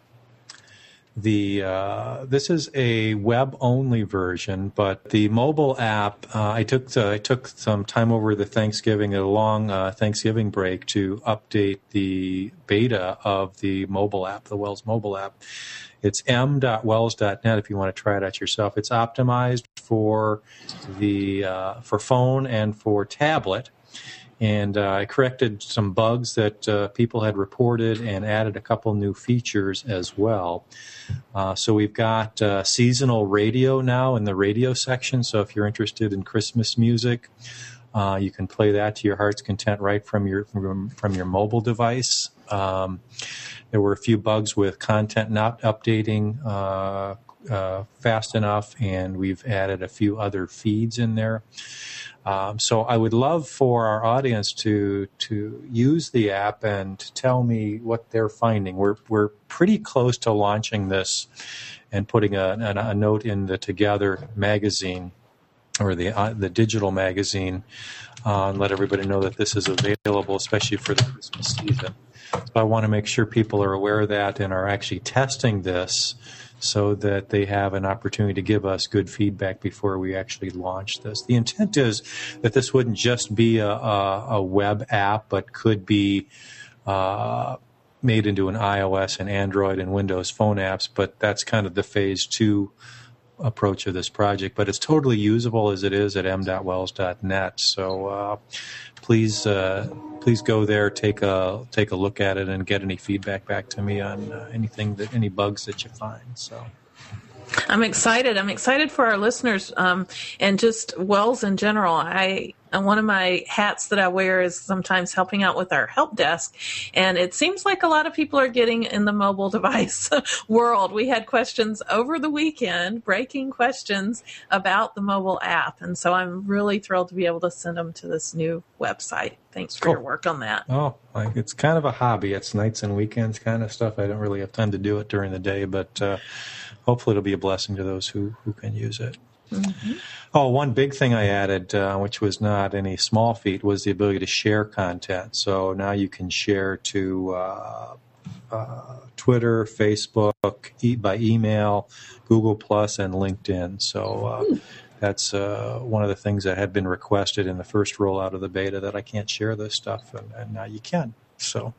this is a web-only version, but the mobile app, I took some time over the Thanksgiving, a long Thanksgiving break, to update the beta of the mobile app, the Wells mobile app. It's m.wells.net if you want to try it out yourself. It's optimized for for phone and for tablet. And I corrected some bugs that people had reported and added a couple new features as well. So we've got seasonal radio now in the radio section. So if you're interested in Christmas music, you can play that to your heart's content right from your mobile device. There were a few bugs with content not updating fast enough, and we've added a few other feeds in there. So I would love for our audience to use the app and to tell me what they're finding. We're pretty close to launching this and putting a note in the Together magazine or the digital magazine and let everybody know that this is available, especially for the Christmas season. So I want to make sure people are aware of that and are actually testing this so that they have an opportunity to give us good feedback before we actually launch this. The intent is that this wouldn't just be a web app, but could be made into an iOS and Android and Windows phone apps, but that's kind of the phase 2 approach of this project. But it's totally usable as it is at m.wells.net. So please go there, take a look at it, and get any feedback back to me on any bugs that you find. So I'm excited. I'm excited for our listeners and just Wells in general. One of my hats that I wear is sometimes helping out with our help desk, and it seems like a lot of people are getting in the mobile device world. We had questions over the weekend, breaking questions about the mobile app, and so I'm really thrilled to be able to send them to this new website. Thanks for your work on that. Oh, it's kind of a hobby. It's nights and weekends kind of stuff. I don't really have time to do it during the day, but hopefully it'll be a blessing to those who can use it. Mm-hmm. Oh, one big thing I added, which was not any small feat, was the ability to share content. So now you can share to Twitter, Facebook, by email, Google Plus, and LinkedIn. So that's one of the things that had been requested in the first rollout of the beta, that I can't share this stuff, and now you can. So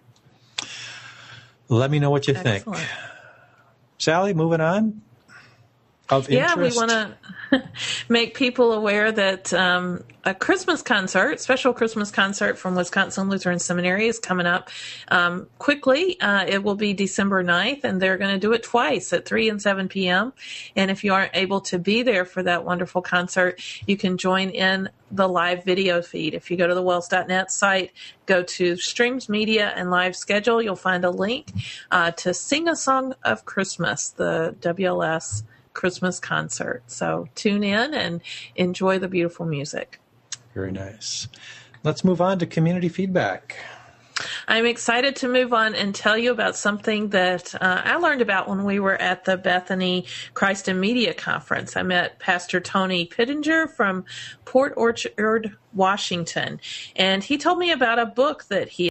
let me know what you think. Sally, moving on. Yeah, we want to make people aware that a Christmas concert, special Christmas concert from Wisconsin Lutheran Seminary is coming up quickly. It will be December 9th, and they're going to do it twice at 3 and 7 p.m. And if you aren't able to be there for that wonderful concert, you can join in the live video feed. If you go to the Wells.net site, go to Streams Media and Live Schedule, you'll find a link to Sing a Song of Christmas, the WLS Christmas concert. So tune in and enjoy the beautiful music. Very nice. Let's move on to community feedback. I'm excited to move on and tell you about something that I learned about when we were at the Bethany Christ in Media Conference. I met Pastor Tony Pittenger from Port Orchard, Washington, and he told me about a book that he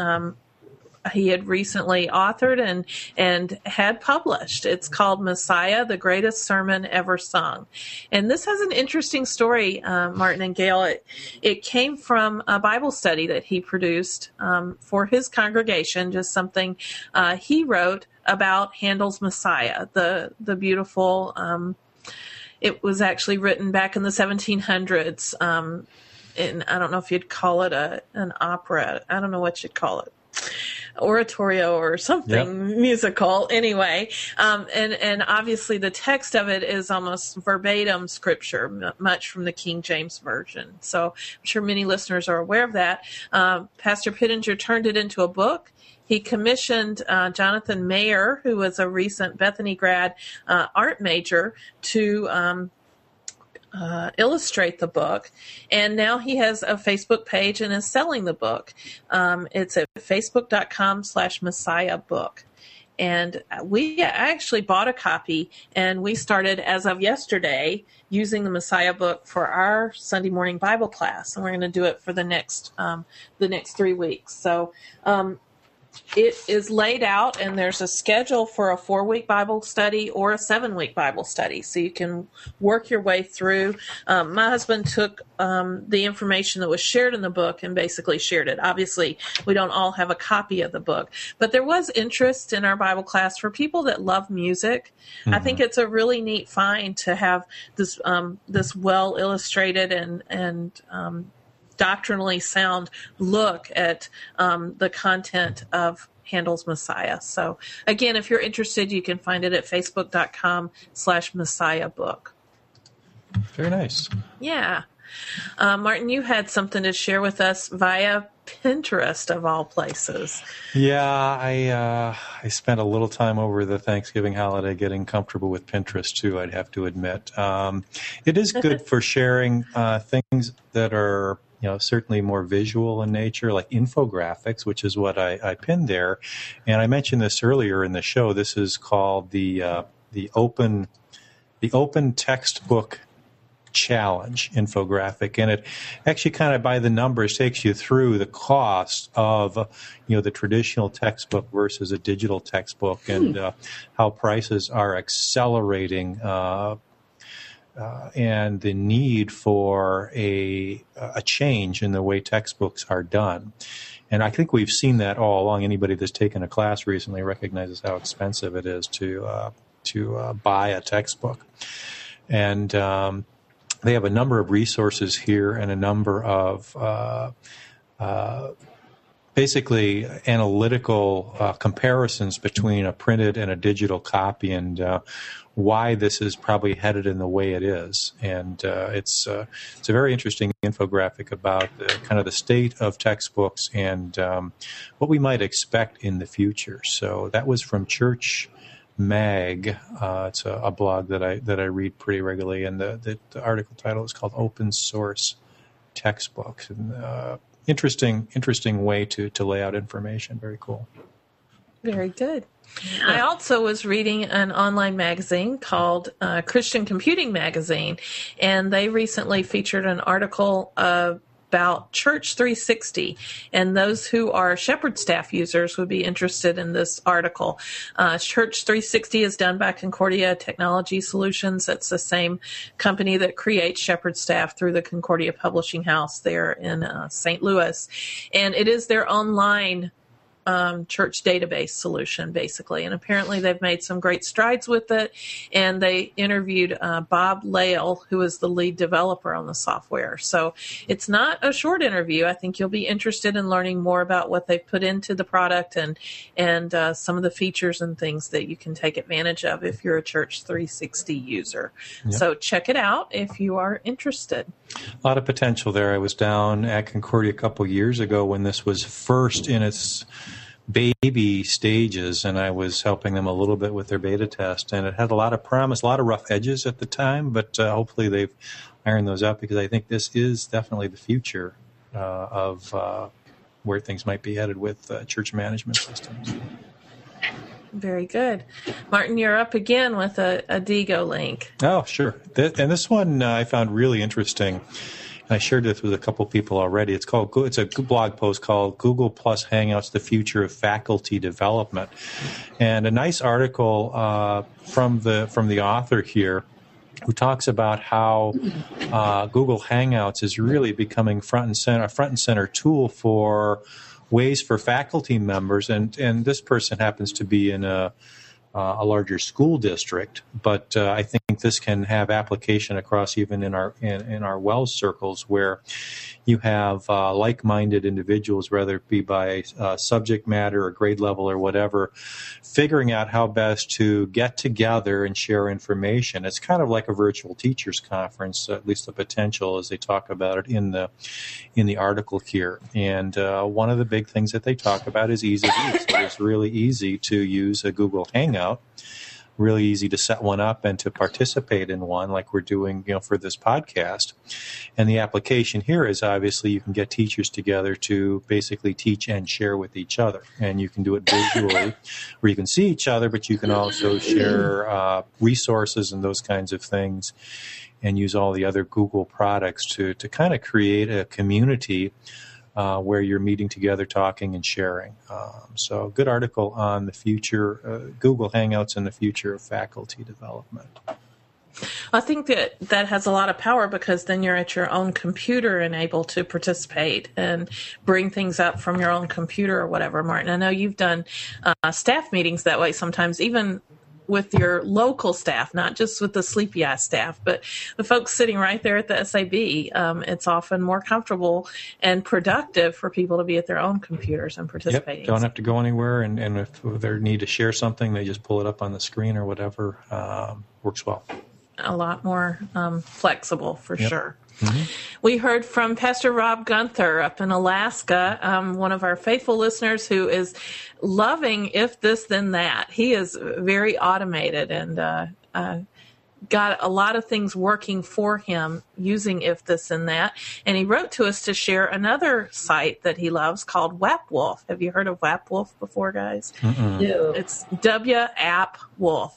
had recently authored and had published. It's called Messiah, the Greatest Sermon Ever Sung. And this has an interesting story, Martin and Gail. It came from a Bible study that he produced for his congregation, just something he wrote about Handel's Messiah, the beautiful, it was actually written back in the 1700s. And I don't know if you'd call it an opera. I don't know what you'd call it. Oratorio or something musical anyway. And obviously the text of it is almost verbatim scripture, much from the King James Version. So I'm sure many listeners are aware of that. Pastor Pittenger turned it into a book. He commissioned Jonathan Mayer, who was a recent Bethany grad art major, to illustrate the book, and now he has a Facebook page and is selling the book. It's at facebook.com/Messiah book. And I actually bought a copy, and we started as of yesterday using the Messiah book for our Sunday morning Bible class, and we're going to do it for the next 3 weeks. So it is laid out, and there's a schedule for a 4-week Bible study or a 7-week Bible study, so you can work your way through. My husband took the information that was shared in the book and basically shared it. Obviously, we don't all have a copy of the book, but there was interest in our Bible class for people that love music. Mm-hmm. I think it's a really neat find to have this well illustrated and doctrinally sound look at the content of Handel's Messiah. So again, if you're interested, you can find it at facebook.com/Messiah book. Very nice. Yeah. Martin, you had something to share with us via Pinterest of all places. Yeah, I spent a little time over the Thanksgiving holiday getting comfortable with Pinterest too, I'd have to admit. It is good for sharing things that are certainly more visual in nature, like infographics, which is what I pinned there. And I mentioned this earlier in the show. This is called the Open Textbook Challenge infographic, and it actually kind of by the numbers takes you through the cost of the traditional textbook versus a digital textbook, and how prices are accelerating. And the need for a change in the way textbooks are done. And I think we've seen that all along. Anybody that's taken a class recently recognizes how expensive it is to buy a textbook. And they have a number of resources here and a number of basically analytical comparisons between a printed and a digital copy, and why this is probably headed in the way it is. And it's a very interesting infographic about kind of the state of textbooks and what we might expect in the future. So that was from Church Mag. It's a blog that I read pretty regularly, and the article title is called Open Source Textbooks. And interesting way to lay out information. Very cool. Very good. I also was reading an online magazine called Christian Computing Magazine, and they recently featured an article about Church 360, and those who are Shepherd Staff users would be interested in this article. Church 360 is done by Concordia Technology Solutions. That's the same company that creates Shepherd Staff through the Concordia Publishing House there in St. Louis, and it is their online church database solution, basically. And apparently they've made some great strides with it. And they interviewed Bob Lale, who is the lead developer on the software. So it's not a short interview. I think you'll be interested in learning more about what they've put into the product and some of the features and things that you can take advantage of if you're a Church 360 user. Yep. So check it out if you are interested. A lot of potential there. I was down at Concordia a couple years ago when this was first in its baby stages, and I was helping them a little bit with their beta test, and it had a lot of promise, a lot of rough edges at the time, but hopefully they've ironed those out, because I think this is definitely the future of where things might be headed with church management systems. Very good. Martin, you're up again with a Diigo link. Oh, sure. And this one I found really interesting. I shared this with a couple people already. It's a blog post called Google Plus Hangouts, the Future of Faculty Development. And a nice article from the author here, who talks about how Google Hangouts is really becoming a front and center tool for ways for faculty members. And this person happens to be in a larger school district, but I think this can have application across even in our WELS circles, where you have like-minded individuals, whether it be by subject matter or grade level or whatever, figuring out how best to get together and share information. It's kind of like a virtual teachers conference, at least the potential, as they talk about it in the article here. And one of the big things that they talk about is ease of use. So it's really easy to use a Google Hangout, really easy to set one up and to participate in one, like we're doing, for this podcast. And the application here is obviously you can get teachers together to basically teach and share with each other. And you can do it visually, where you can see each other, but you can also share resources and those kinds of things, and use all the other Google products to kind of create a community where you're meeting together, talking and sharing. So good article on the future, Google Hangouts and the future of faculty development. I think that has a lot of power, because then you're at your own computer and able to participate and bring things up from your own computer or whatever. Martin, I know you've done staff meetings that way sometimes, even with your local staff, not just with the sleepy eye staff, but the folks sitting right there at the SAB. It's often more comfortable and productive for people to be at their own computers and participating. Yep, don't have to go anywhere, and if they need to share something, they just pull it up on the screen or whatever. Works well. A lot more flexible, for sure. Mm-hmm. We heard from Pastor Rob Gunther up in Alaska, one of our faithful listeners who is loving If This Then That. He is very automated and got a lot of things working for him using If This and That. And he wrote to us to share another site that he loves called WAPWolf. Have you heard of WAPWolf before, guys? No. It's WAPWolf,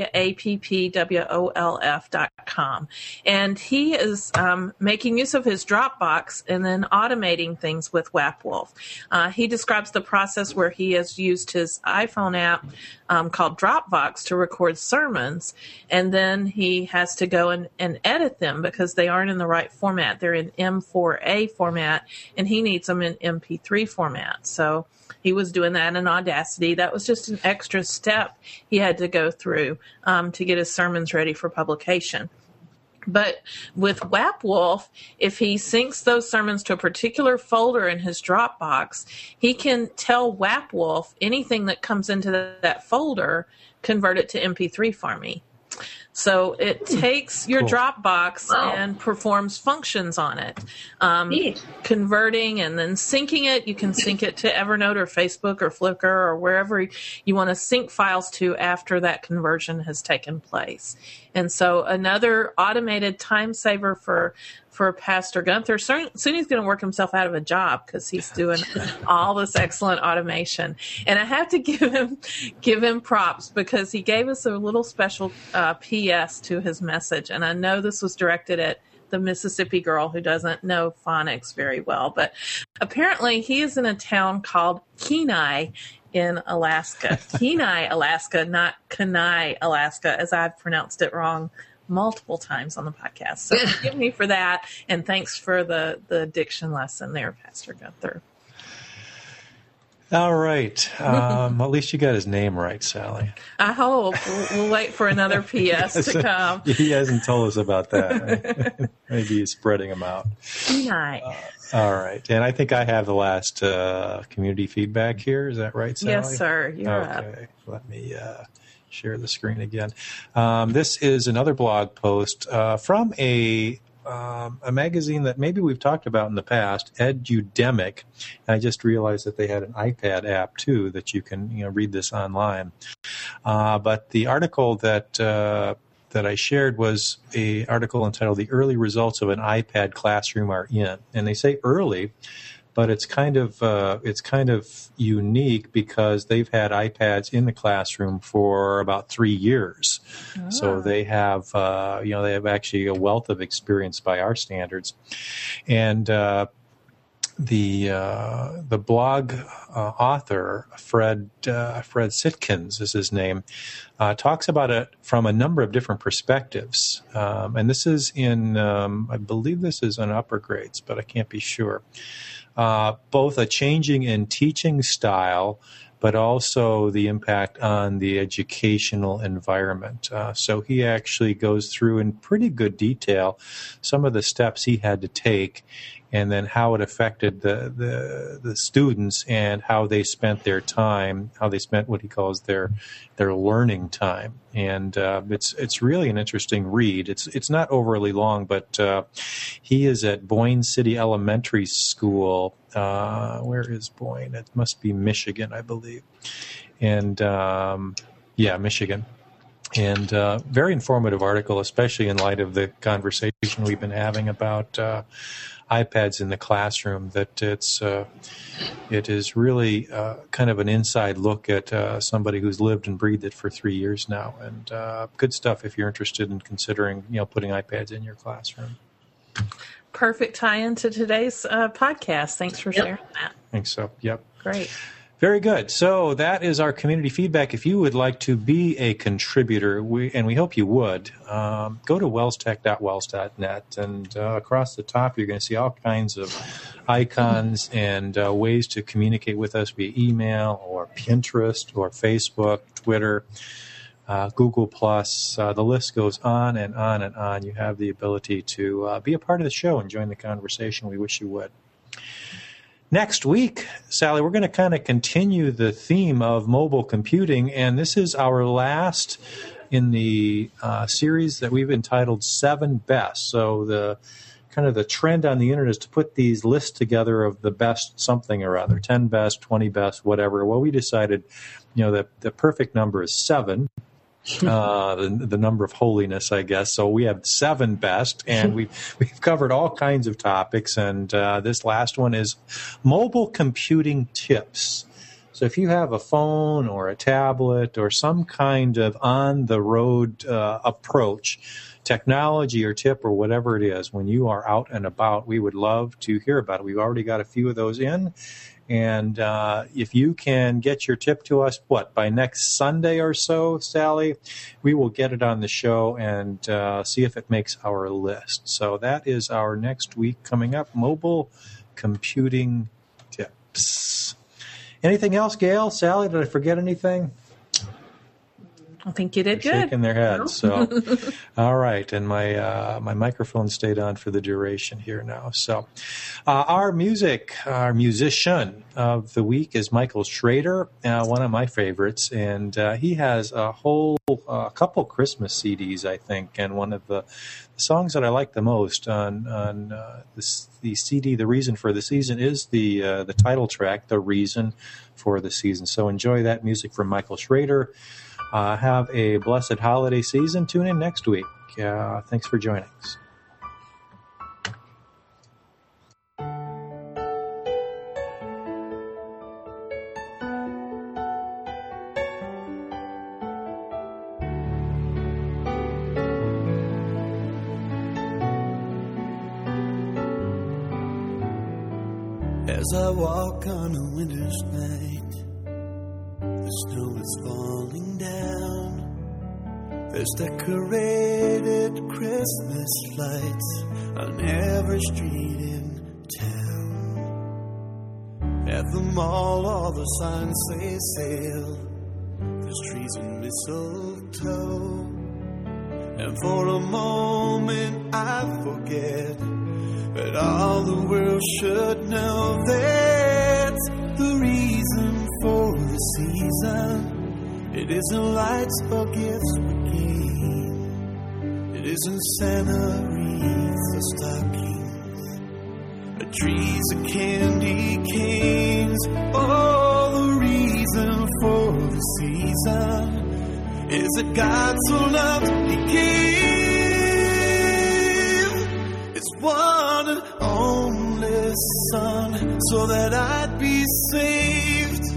WAPPWOLF.com. And he is making use of his Dropbox and then automating things with WAPWolf. He describes the process where he has used his iPhone app called Dropbox to record sermons, and then he has to go and edit them because they aren't in the right format. They're in M4A format, and he needs them in MP3 format. So he was doing that in Audacity. That was just an extra step he had to go through to get his sermons ready for publication. But with WAPWolf, if he syncs those sermons to a particular folder in his Dropbox, he can tell WAPWolf anything that comes into that folder, convert it to MP3 for me. So it takes your Dropbox and performs functions on it, converting and then syncing it. You can sync it to Evernote or Facebook or Flickr or wherever you want to sync files to after that conversion has taken place. And so another automated time saver for Pastor Gunther. Soon he's going to work himself out of a job because he's doing all this excellent automation. And I have to give him props because he gave us a little special PS to his message. And I know this was directed at the Mississippi girl who doesn't know phonics very well. But apparently he is in a town called Kenai in Alaska. Kenai, Alaska, not Kenai, Alaska, as I've pronounced it wrong multiple times on the podcast. So forgive me for that, and thanks for the diction lesson there, Pastor Gunther. All right. At least you got his name right, Sally. I hope. We'll wait for another PS to come. He hasn't told us about that. Maybe he's spreading them out. Kenai. All right. And I think I have the last community feedback here. Is that right, Sally? Yes, sir. You're up. Okay. Let me share the screen again. This is another blog post from a a magazine that maybe we've talked about in the past, Edudemic. I just realized that they had an iPad app too that you can read this online. But the article that I shared was an article entitled "The Early Results of an iPad Classroom Are In," and they say early, but it's kind of unique because they've had iPads in the classroom for about 3 years. Oh. So they have they have actually a wealth of experience by our standards, and the blog author Fred Sitkins is his name, talks about it from a number of different perspectives, and this is in I believe this is in upper grades, but I can't be sure. Both a changing in teaching style, but also the impact on the educational environment. So he actually goes through in pretty good detail some of the steps he had to take, and then how it affected the students and how they spent their time, how they spent what he calls their learning time. And it's really an interesting read. It's not overly long, but he is at Boyne City Elementary School. Where is Boyne? It must be Michigan, I believe. And Michigan. And very informative article, especially in light of the conversation we've been having about iPads in the classroom. That it is really kind of an inside look at somebody who's lived and breathed it for 3 years now, and good stuff if you're interested in considering putting iPads in your classroom. Perfect tie-in to today's podcast. Thanks for sharing that. I think so. Yep. Great. Very good. So that is our community feedback. If you would like to be a contributor, we hope you would, go to wellstech.wells.net, and across the top you're going to see all kinds of icons and ways to communicate with us via email or Pinterest or Facebook, Twitter, Google+. The list goes on and on and on. You have the ability to be a part of the show and join the conversation. We wish you would. Next week, Sally, we're going to kind of continue the theme of mobile computing, and this is our last in the series that we've entitled 7 Best. So the trend on the internet is to put these lists together of the best something or other, 10 best, 20 best, whatever. Well, we decided, that the perfect number is 7. The number of holiness, I guess. So we have 7 best, and we've covered all kinds of topics. And this last one is mobile computing tips. So if you have a phone or a tablet or some kind of on-the-road approach, technology or tip or whatever it is, when you are out and about, we would love to hear about it. We've already got a few of those in. And if you can get your tip to us, by next Sunday or so, Sally, we will get it on the show and see if it makes our list. So that is our next week coming up, mobile computing tips. Anything else, Gail? Sally, did I forget anything? I think you did They're good. Shaking their heads. So, all right, and my microphone stayed on for the duration here now. So, our musician of the week is Michael Schrader, one of my favorites, and he has a whole couple Christmas CDs, I think, and one of the songs that I like the most on the CD, "The Reason for the Season," is the title track, "The Reason for the Season." So enjoy that music from Michael Schrader. Have a blessed holiday season. Tune in next week. Thanks for joining us. As I walk on a winter's night, the snow is falling down. There's decorated Christmas lights on every street in town. At the mall, all the signs say sale. There's trees and mistletoe. And for a moment I forget that all the world should know that's the reason for the season. It isn't lights or gifts we gain. It It isn't Santa wreaths or stockings, or trees or candy canes. Oh, the reason for the season is that God so loved He gave His one and only Son, so that I'd be saved.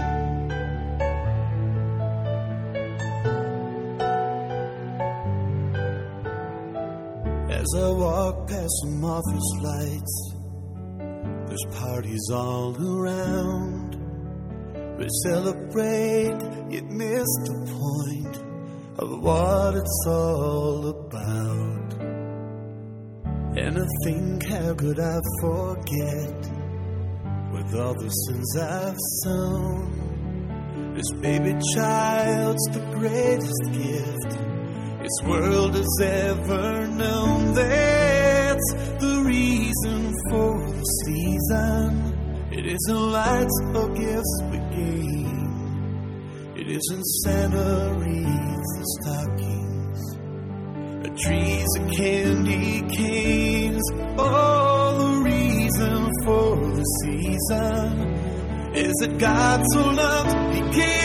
As I walk past some office lights, there's parties all around. We celebrate, yet miss the point of what it's all about. And I think, how could I forget, with all the sins I've sown? This baby child's the greatest gift this world has ever known. That's the reason for the season. It isn't lights or gifts we gain. It isn't Santa wreaths or stockings, or trees or candy canes. Oh, the reason for the season is that God so loved He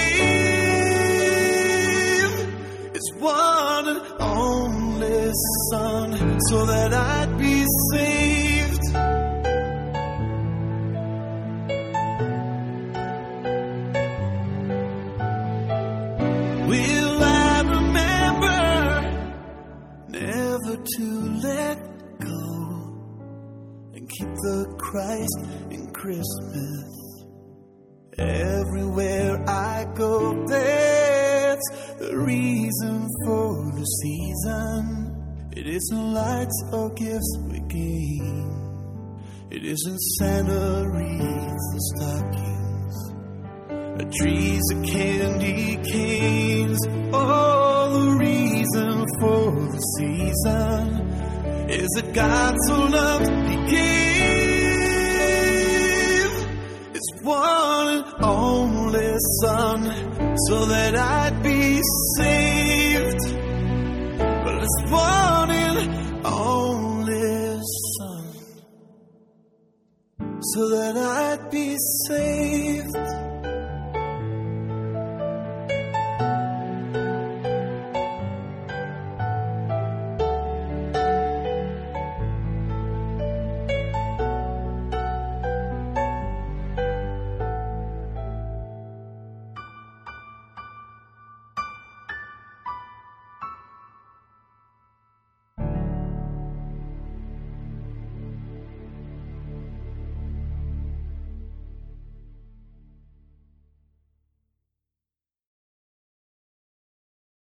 gave His one and only Son, so that I'd be saved. Will I remember never to let go and keep the Christ in Christmas? Everywhere I go, that's the reason for the season. It isn't lights or gifts we gain. It isn't Santa wreaths or stockings, or trees or candy canes. Oh, the reason for the season is that God so loved He gave His one and only Son, so that I'd be saved. But His one and only Son, so that I'd be saved.